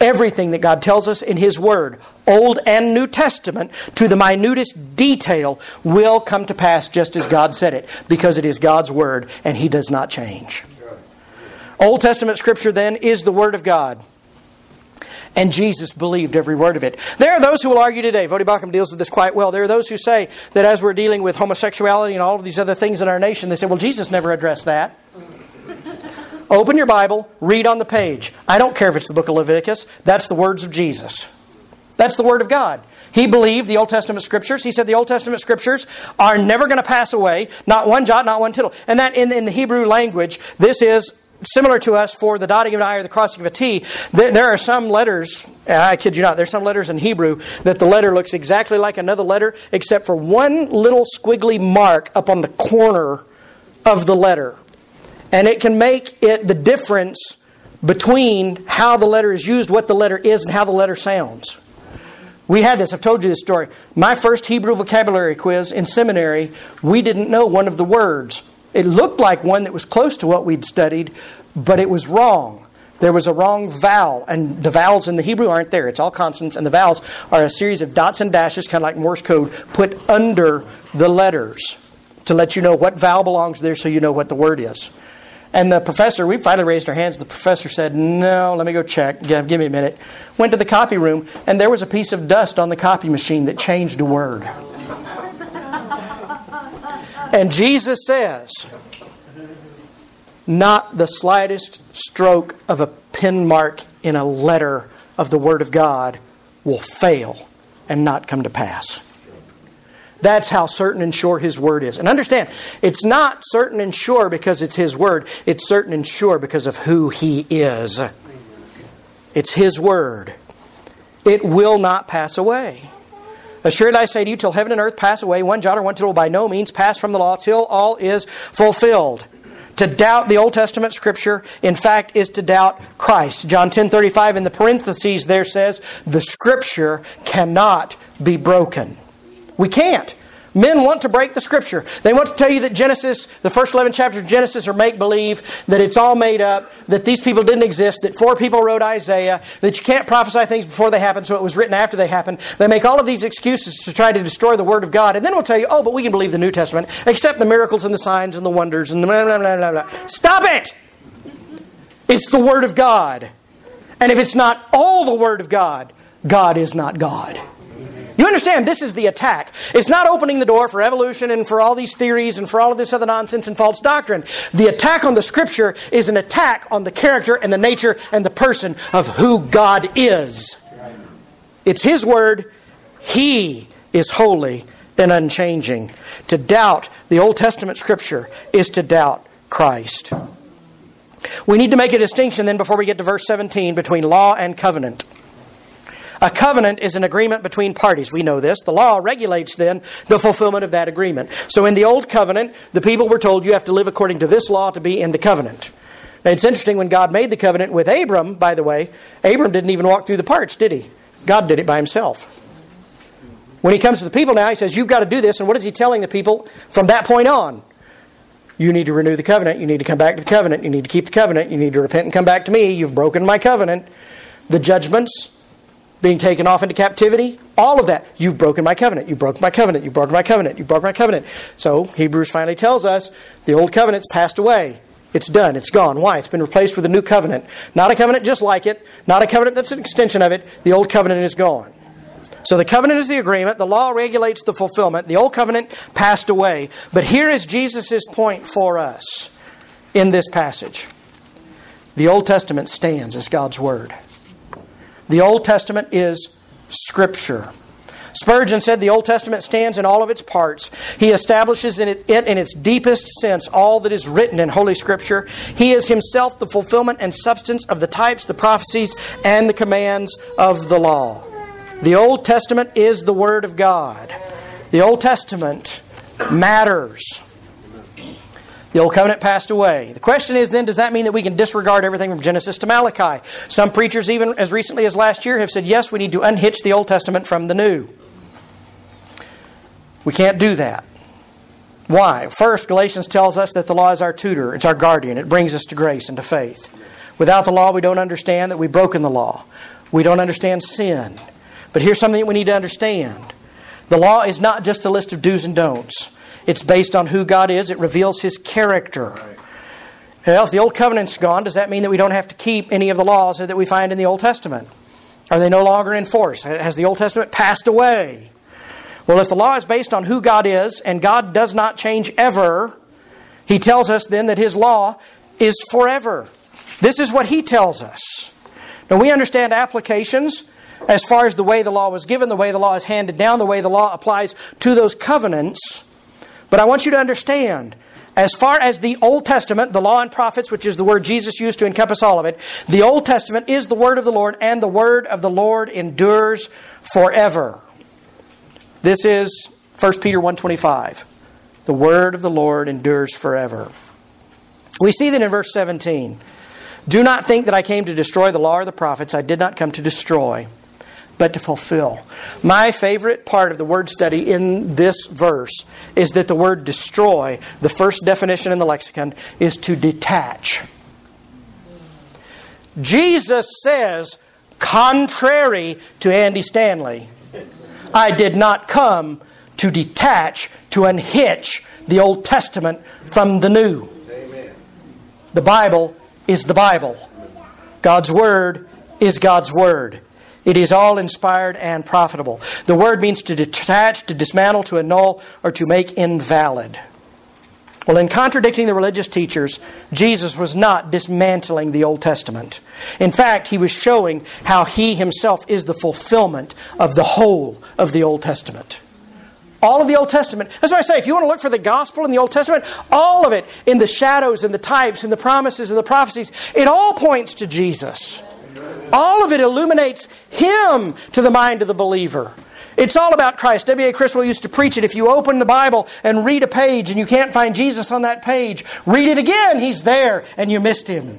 Everything that God tells us in His Word, Old and New Testament, to the minutest detail, will come to pass just as God said it, because it is God's Word and He does not change. Old Testament Scripture then is the Word of God. And Jesus believed every word of it. There are those who will argue today, Voddie Baucham deals with this quite well, there are those who say that as we're dealing with homosexuality and all of these other things in our nation, they say, well, Jesus never addressed that. Open your Bible, read on the page. I don't care if it's the book of Leviticus. That's the words of Jesus. That's the Word of God. He believed the Old Testament Scriptures. He said the Old Testament Scriptures are never going to pass away. Not one jot, not one tittle. And that in, in the Hebrew language, this is similar to us for the dotting of an I or the crossing of a T. There, there are some letters, I kid you not, there's some letters in Hebrew that the letter looks exactly like another letter except for one little squiggly mark up on the corner of the letter. And it can make it the difference between how the letter is used, what the letter is, and how the letter sounds. We had this, I've told you this story. My first Hebrew vocabulary quiz in seminary, we didn't know one of the words. It looked like one that was close to what we'd studied, but it was wrong. There was a wrong vowel, and the vowels in the Hebrew aren't there. It's all consonants, and the vowels are a series of dots and dashes, kind of like Morse code, put under the letters to let you know what vowel belongs there so you know what the word is. And the professor, we finally raised our hands. The professor said, no, let me go check. Give, give me a minute. Went to the copy room, and there was a piece of dust on the copy machine that changed a word. And Jesus says, not the slightest stroke of a pen mark in a letter of the Word of God will fail and not come to pass. That's how certain and sure His Word is. And understand, it's not certain and sure because it's His Word. It's certain and sure because of who He is. It's His Word. It will not pass away. Assuredly I say to you, till heaven and earth pass away, one jot or one tittle will by no means pass from the law till all is fulfilled. To doubt the Old Testament Scripture, in fact, is to doubt Christ. John ten thirty-five in the parentheses there says, the Scripture cannot be broken. We can't. Men want to break the Scripture. They want to tell you that Genesis, the first eleven chapters of Genesis are make-believe, that it's all made up, that these people didn't exist, that four people wrote Isaiah, that you can't prophesy things before they happen, so it was written after they happened. They make all of these excuses to try to destroy the Word of God, and then we'll tell you, oh, but we can believe the New Testament, except the miracles and the signs and the wonders and the blah, blah, blah, blah, blah. Stop it! It's the Word of God. And if it's not all the Word of God, God is not God. You understand, this is the attack. It's not opening the door for evolution and for all these theories and for all of this other nonsense and false doctrine. The attack on the Scripture is an attack on the character and the nature and the person of who God is. It's His Word. He is holy and unchanging. To doubt the Old Testament Scripture is to doubt Christ. We need to make a distinction then before we get to verse seventeen between law and covenant. A covenant is an agreement between parties. We know this. The law regulates then the fulfillment of that agreement. So in the old covenant, the people were told you have to live according to this law to be in the covenant. Now it's interesting when God made the covenant with Abram, by the way, Abram didn't even walk through the parts, did he? God did it by himself. When he comes to the people now, he says, you've got to do this. And what is he telling the people from that point on? You need to renew the covenant. You need to come back to the covenant. You need to keep the covenant. You need to repent and come back to me. You've broken my covenant. The judgments, being taken off into captivity, all of that. You've broken my covenant. You broke my covenant. You broke my covenant. You broke my covenant. So Hebrews finally tells us the old covenant's passed away. It's done. It's gone. Why? It's been replaced with a new covenant. Not a covenant just like it. Not a covenant that's an extension of it. The old covenant is gone. So the covenant is the agreement. The law regulates the fulfillment. The old covenant passed away. But here is Jesus' point for us in this passage. The Old Testament stands as God's Word. The Old Testament is Scripture. Spurgeon said the Old Testament stands in all of its parts. He establishes in it, it in its deepest sense all that is written in Holy Scripture. He is Himself the fulfillment and substance of the types, the prophecies, and the commands of the law. The Old Testament is the Word of God. The Old Testament matters. The Old Covenant passed away. The question is then, does that mean that we can disregard everything from Genesis to Malachi? Some preachers, even as recently as last year, have said, yes, we need to unhitch the Old Testament from the New. We can't do that. Why? First, Galatians tells us that the law is our tutor. It's our guardian. It brings us to grace and to faith. Without the law, we don't understand that we've broken the law. We don't understand sin. But here's something that we need to understand. The law is not just a list of do's and don'ts. It's based on who God is. It reveals His character. Well, if the Old Covenant's gone, does that mean that we don't have to keep any of the laws that we find in the Old Testament? Are they no longer in force? Has the Old Testament passed away? Well, if the law is based on who God is, and God does not change ever, He tells us then that His law is forever. This is what He tells us. Now, we understand applications as far as the way the law was given, the way the law is handed down, the way the law applies to those covenants. But I want you to understand, as far as the Old Testament, the law and prophets, which is the word Jesus used to encompass all of it, the Old Testament is the word of the Lord, and the word of the Lord endures forever. This is First Peter one twenty-five. The word of the Lord endures forever. We see that in verse seventeen. Do not think that I came to destroy the law or the prophets. I did not come to destroy, but to fulfill. My favorite part of the word study in this verse is that the word destroy, the first definition in the lexicon, is to detach. Jesus says, contrary to Andy Stanley, I did not come to detach, to unhitch the Old Testament from the New. Amen. The Bible is the Bible. God's Word is God's Word. It is all inspired and profitable. The word means to detach, to dismantle, to annul, or to make invalid. Well, in contradicting the religious teachers, Jesus was not dismantling the Old Testament. In fact, He was showing how He Himself is the fulfillment of the whole of the Old Testament. All of the Old Testament. That's why I say, if you want to look for the gospel in the Old Testament, all of it, in the shadows and the types and the promises and the prophecies, it all points to Jesus. All of it illuminates Him to the mind of the believer. It's all about Christ. W A Criswell used to preach it. If you open the Bible and read a page and you can't find Jesus on that page, read it again. He's there and you missed Him.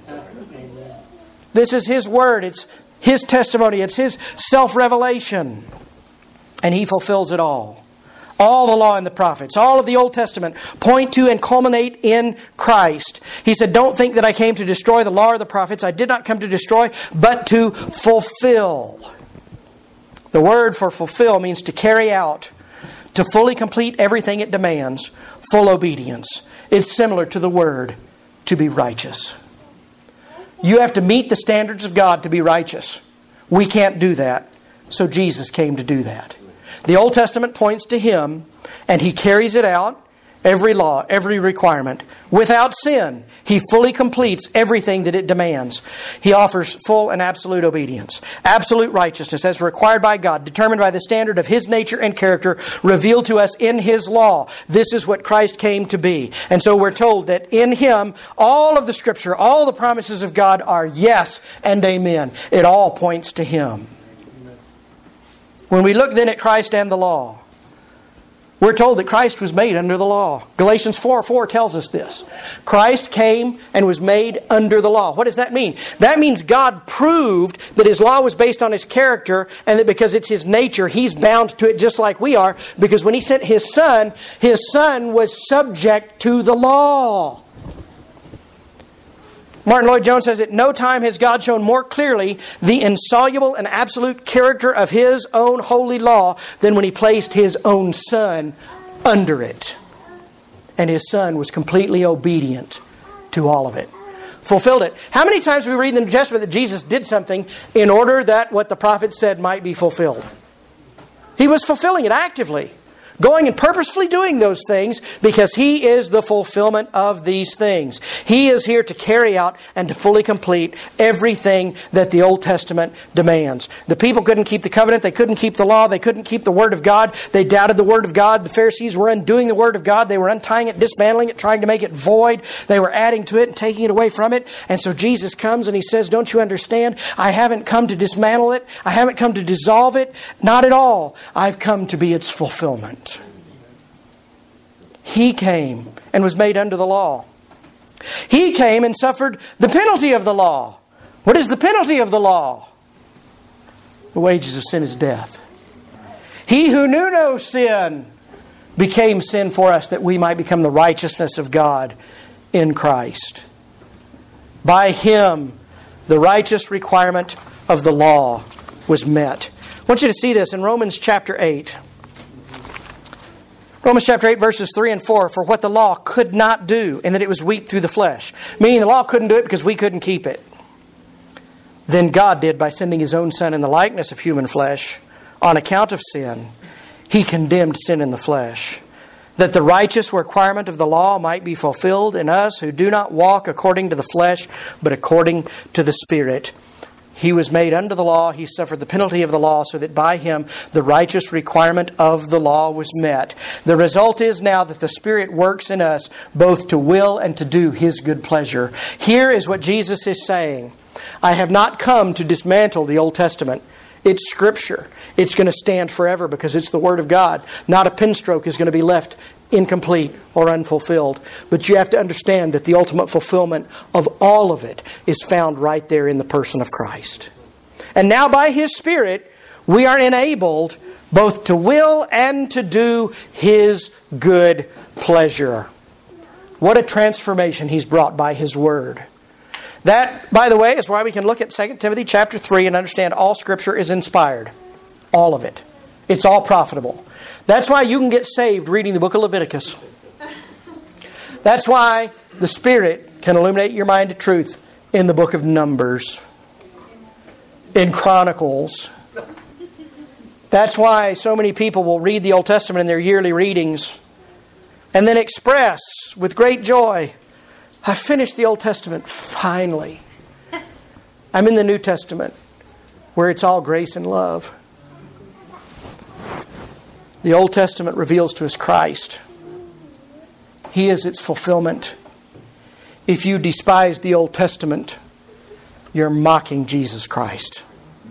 This is His word. It's His testimony. It's His self-revelation. And He fulfills it all. All the law and the prophets, all of the Old Testament point to and culminate in Christ. He said, don't think that I came to destroy the law or the prophets. I did not come to destroy, but to fulfill. The word for fulfill means to carry out, to fully complete everything it demands, full obedience. It's similar to the word to be righteous. You have to meet the standards of God to be righteous. We can't do that, so Jesus came to do that. The Old Testament points to Him, and He carries it out, every law, every requirement, without sin. He fully completes everything that it demands. He offers full and absolute obedience, absolute righteousness as required by God, determined by the standard of His nature and character, revealed to us in His law. This is what Christ came to be. And so we're told that in Him, all of the Scripture, all the promises of God are yes and amen. It all points to Him. When we look then at Christ and the law, we're told that Christ was made under the law. Galatians four four tells us this. Christ came and was made under the law. What does that mean? That means God proved that His law was based on His character, and that because it's His nature, He's bound to it just like we are. Because when He sent His Son, His Son was subject to the law. Martin Lloyd-Jones says, at no time has God shown more clearly the insoluble and absolute character of His own holy law than when He placed His own Son under it. And His Son was completely obedient to all of it. Fulfilled it. How many times do we read in the New Testament that Jesus did something in order that what the prophet said might be fulfilled? He was fulfilling it actively. Going and purposefully doing those things because He is the fulfillment of these things. He is here to carry out and to fully complete everything that the Old Testament demands. The people couldn't keep the covenant. They couldn't keep the law. They couldn't keep the Word of God. They doubted the Word of God. The Pharisees were undoing the Word of God. They were untying it, dismantling it, trying to make it void. They were adding to it and taking it away from it. And so Jesus comes and He says, don't you understand? I haven't come to dismantle it. I haven't come to dissolve it. Not at all. I've come to be its fulfillment. He came and was made under the law. He came and suffered the penalty of the law. What is the penalty of the law? The wages of sin is death. He who knew no sin became sin for us that we might become the righteousness of God in Christ. By Him, the righteous requirement of the law was met. I want you to see this in Romans chapter eight. Romans chapter eight, verses three and four, for what the law could not do, and that it was weak through the flesh. Meaning the law couldn't do it because we couldn't keep it. Then God did by sending His own Son in the likeness of human flesh, on account of sin. He condemned sin in the flesh, that the righteous requirement of the law might be fulfilled in us who do not walk according to the flesh, but according to the Spirit. He was made under the law. He suffered the penalty of the law so that by Him the righteous requirement of the law was met. The result is now that the Spirit works in us both to will and to do His good pleasure. Here is what Jesus is saying. I have not come to dismantle the Old Testament. It's Scripture. It's going to stand forever because it's the Word of God. Not a pen stroke is going to be left incomplete or unfulfilled. But you have to understand that the ultimate fulfillment of all of it is found right there in the person of Christ. And now by His Spirit, we are enabled both to will and to do His good pleasure. What a transformation He's brought by His Word. That, by the way, is why we can look at Second Timothy chapter three and understand all Scripture is inspired. All of it. It's all profitable. That's why you can get saved reading the book of Leviticus. That's why the Spirit can illuminate your mind to truth in the book of Numbers, in Chronicles. That's why so many people will read the Old Testament in their yearly readings and then express with great joy, I finished the Old Testament, finally. I'm in the New Testament, where it's all grace and love. The Old Testament reveals to us Christ. He is its fulfillment. If you despise the Old Testament, you're mocking Jesus Christ.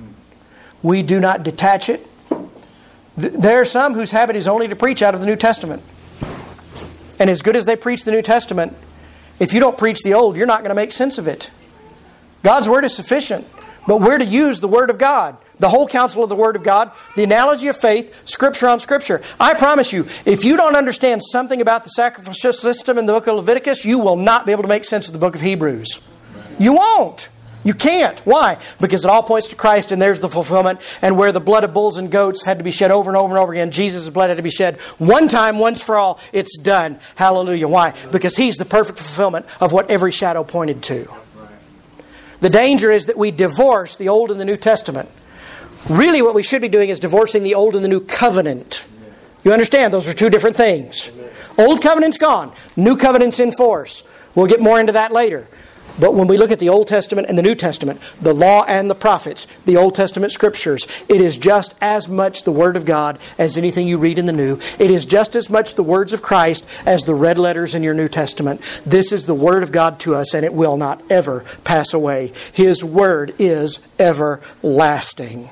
We do not detach it. There are some whose habit is only to preach out of the New Testament. And as good as they preach the New Testament, if you don't preach the Old, you're not going to make sense of it. God's Word is sufficient. But we're to use the Word of God. The whole counsel of the Word of God. The analogy of faith. Scripture on Scripture. I promise you, if you don't understand something about the sacrificial system in the book of Leviticus, you will not be able to make sense of the book of Hebrews. You won't. You can't. Why? Because it all points to Christ and there's the fulfillment. And where the blood of bulls and goats had to be shed over and over and over again, Jesus' blood had to be shed one time, once for all. It's done. Hallelujah. Why? Because He's the perfect fulfillment of what every shadow pointed to. The danger is that we divorce the Old and the New Testament. Really what we should be doing is divorcing the Old and the New Covenant. You understand? Those are two different things. Old Covenant's gone. New Covenant's in force. We'll get more into that later. But when we look at the Old Testament and the New Testament, the law and the prophets, the Old Testament Scriptures, it is just as much the Word of God as anything you read in the New. It is just as much the words of Christ as the red letters in your New Testament. This is the Word of God to us, and it will not ever pass away. His Word is everlasting.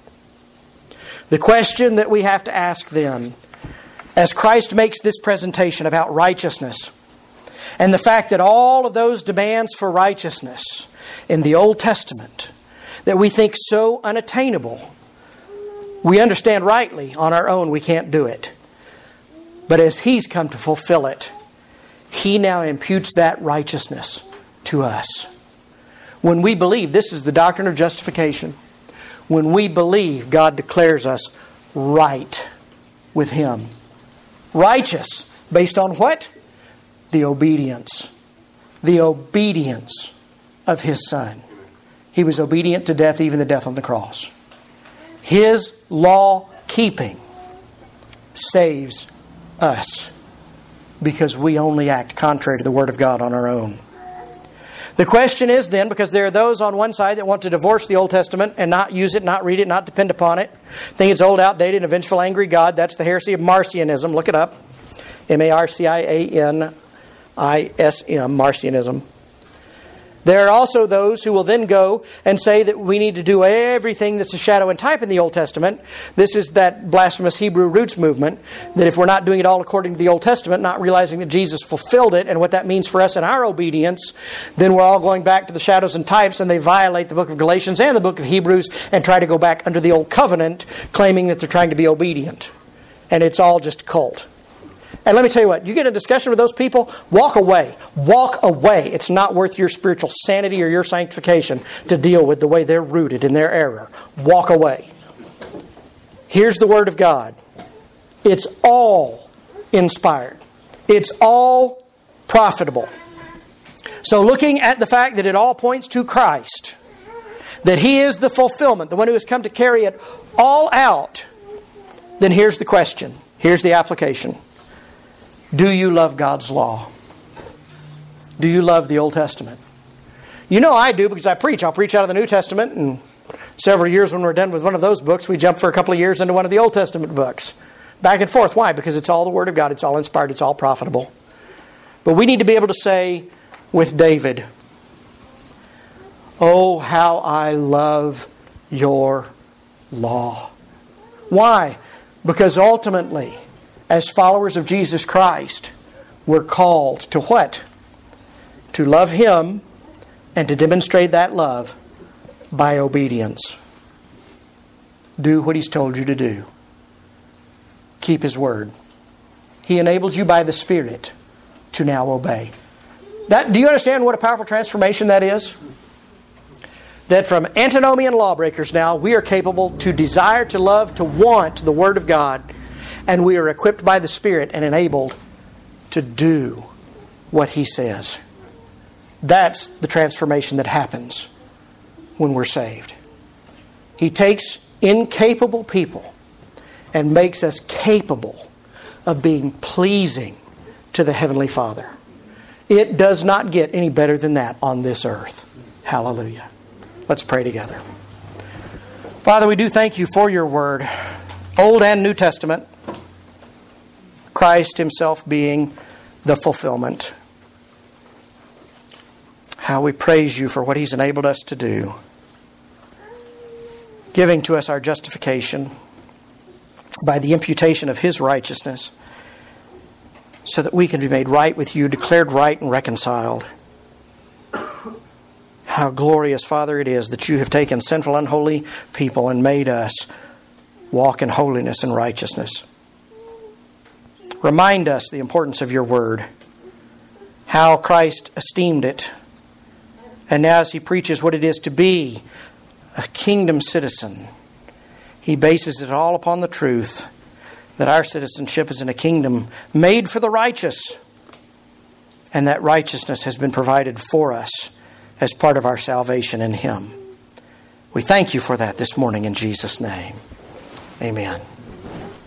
The question that we have to ask then, as Christ makes this presentation about righteousness, and the fact that all of those demands for righteousness in the Old Testament that we think so unattainable, we understand rightly on our own we can't do it. But as He's come to fulfill it, He now imputes that righteousness to us. When we believe, this is the doctrine of justification. When we believe, God declares us right with Him. Righteous based on what? The obedience. The obedience of His Son. He was obedient to death, even the death on the cross. His law-keeping saves us because we only act contrary to the Word of God on our own. The question is then, because there are those on one side that want to divorce the Old Testament and not use it, not read it, not depend upon it, think it's old, outdated, and a vengeful, angry God. That's the heresy of Marcionism. Look it up. M A R C I A N I S M, Marcionism. There are also those who will then go and say that we need to do everything that's a shadow and type in the Old Testament. This is that blasphemous Hebrew roots movement, that if we're not doing it all according to the Old Testament, not realizing that Jesus fulfilled it and what that means for us in our obedience, then we're all going back to the shadows and types, and they violate the book of Galatians and the book of Hebrews and try to go back under the Old Covenant, claiming that they're trying to be obedient. And it's all just a cult. And let me tell you what, you get in a discussion with those people, walk away. Walk away. It's not worth your spiritual sanity or your sanctification to deal with the way they're rooted in their error. Walk away. Here's the Word of God. It's all inspired. It's all profitable. So looking at the fact that it all points to Christ, that He is the fulfillment, the one who has come to carry it all out, then here's the question. Here's the application. Do you love God's law? Do you love the Old Testament? You know I do because I preach. I'll preach out of the New Testament, and several years when we're done with one of those books, we jump for a couple of years into one of the Old Testament books. Back and forth. Why? Because it's all the Word of God. It's all inspired. It's all profitable. But we need to be able to say with David, oh, how I love your law. Why? Because ultimately, as followers of Jesus Christ, we're called to what? To love Him and to demonstrate that love by obedience. Do what He's told you to do. Keep His word. He enabled you by the Spirit to now obey. That, do you understand what a powerful transformation that is? That from antinomian lawbreakers now, we are capable to desire, to love, to want the Word of God, and we are equipped by the Spirit and enabled to do what He says. That's the transformation that happens when we're saved. He takes incapable people and makes us capable of being pleasing to the Heavenly Father. It does not get any better than that on this earth. Hallelujah. Let's pray together. Father, we do thank You for Your Word, Old and New Testament, Christ Himself being the fulfillment. How we praise You for what He's enabled us to do, giving to us our justification by the imputation of His righteousness, so that we can be made right with You, declared right and reconciled. How glorious, Father, it is that You have taken sinful, unholy people and made us walk in holiness and righteousness. Remind us the importance of Your Word, how Christ esteemed it, and now as He preaches what it is to be a kingdom citizen, He bases it all upon the truth that our citizenship is in a kingdom made for the righteous, and that righteousness has been provided for us as part of our salvation in Him. We thank You for that this morning in Jesus' name. Amen.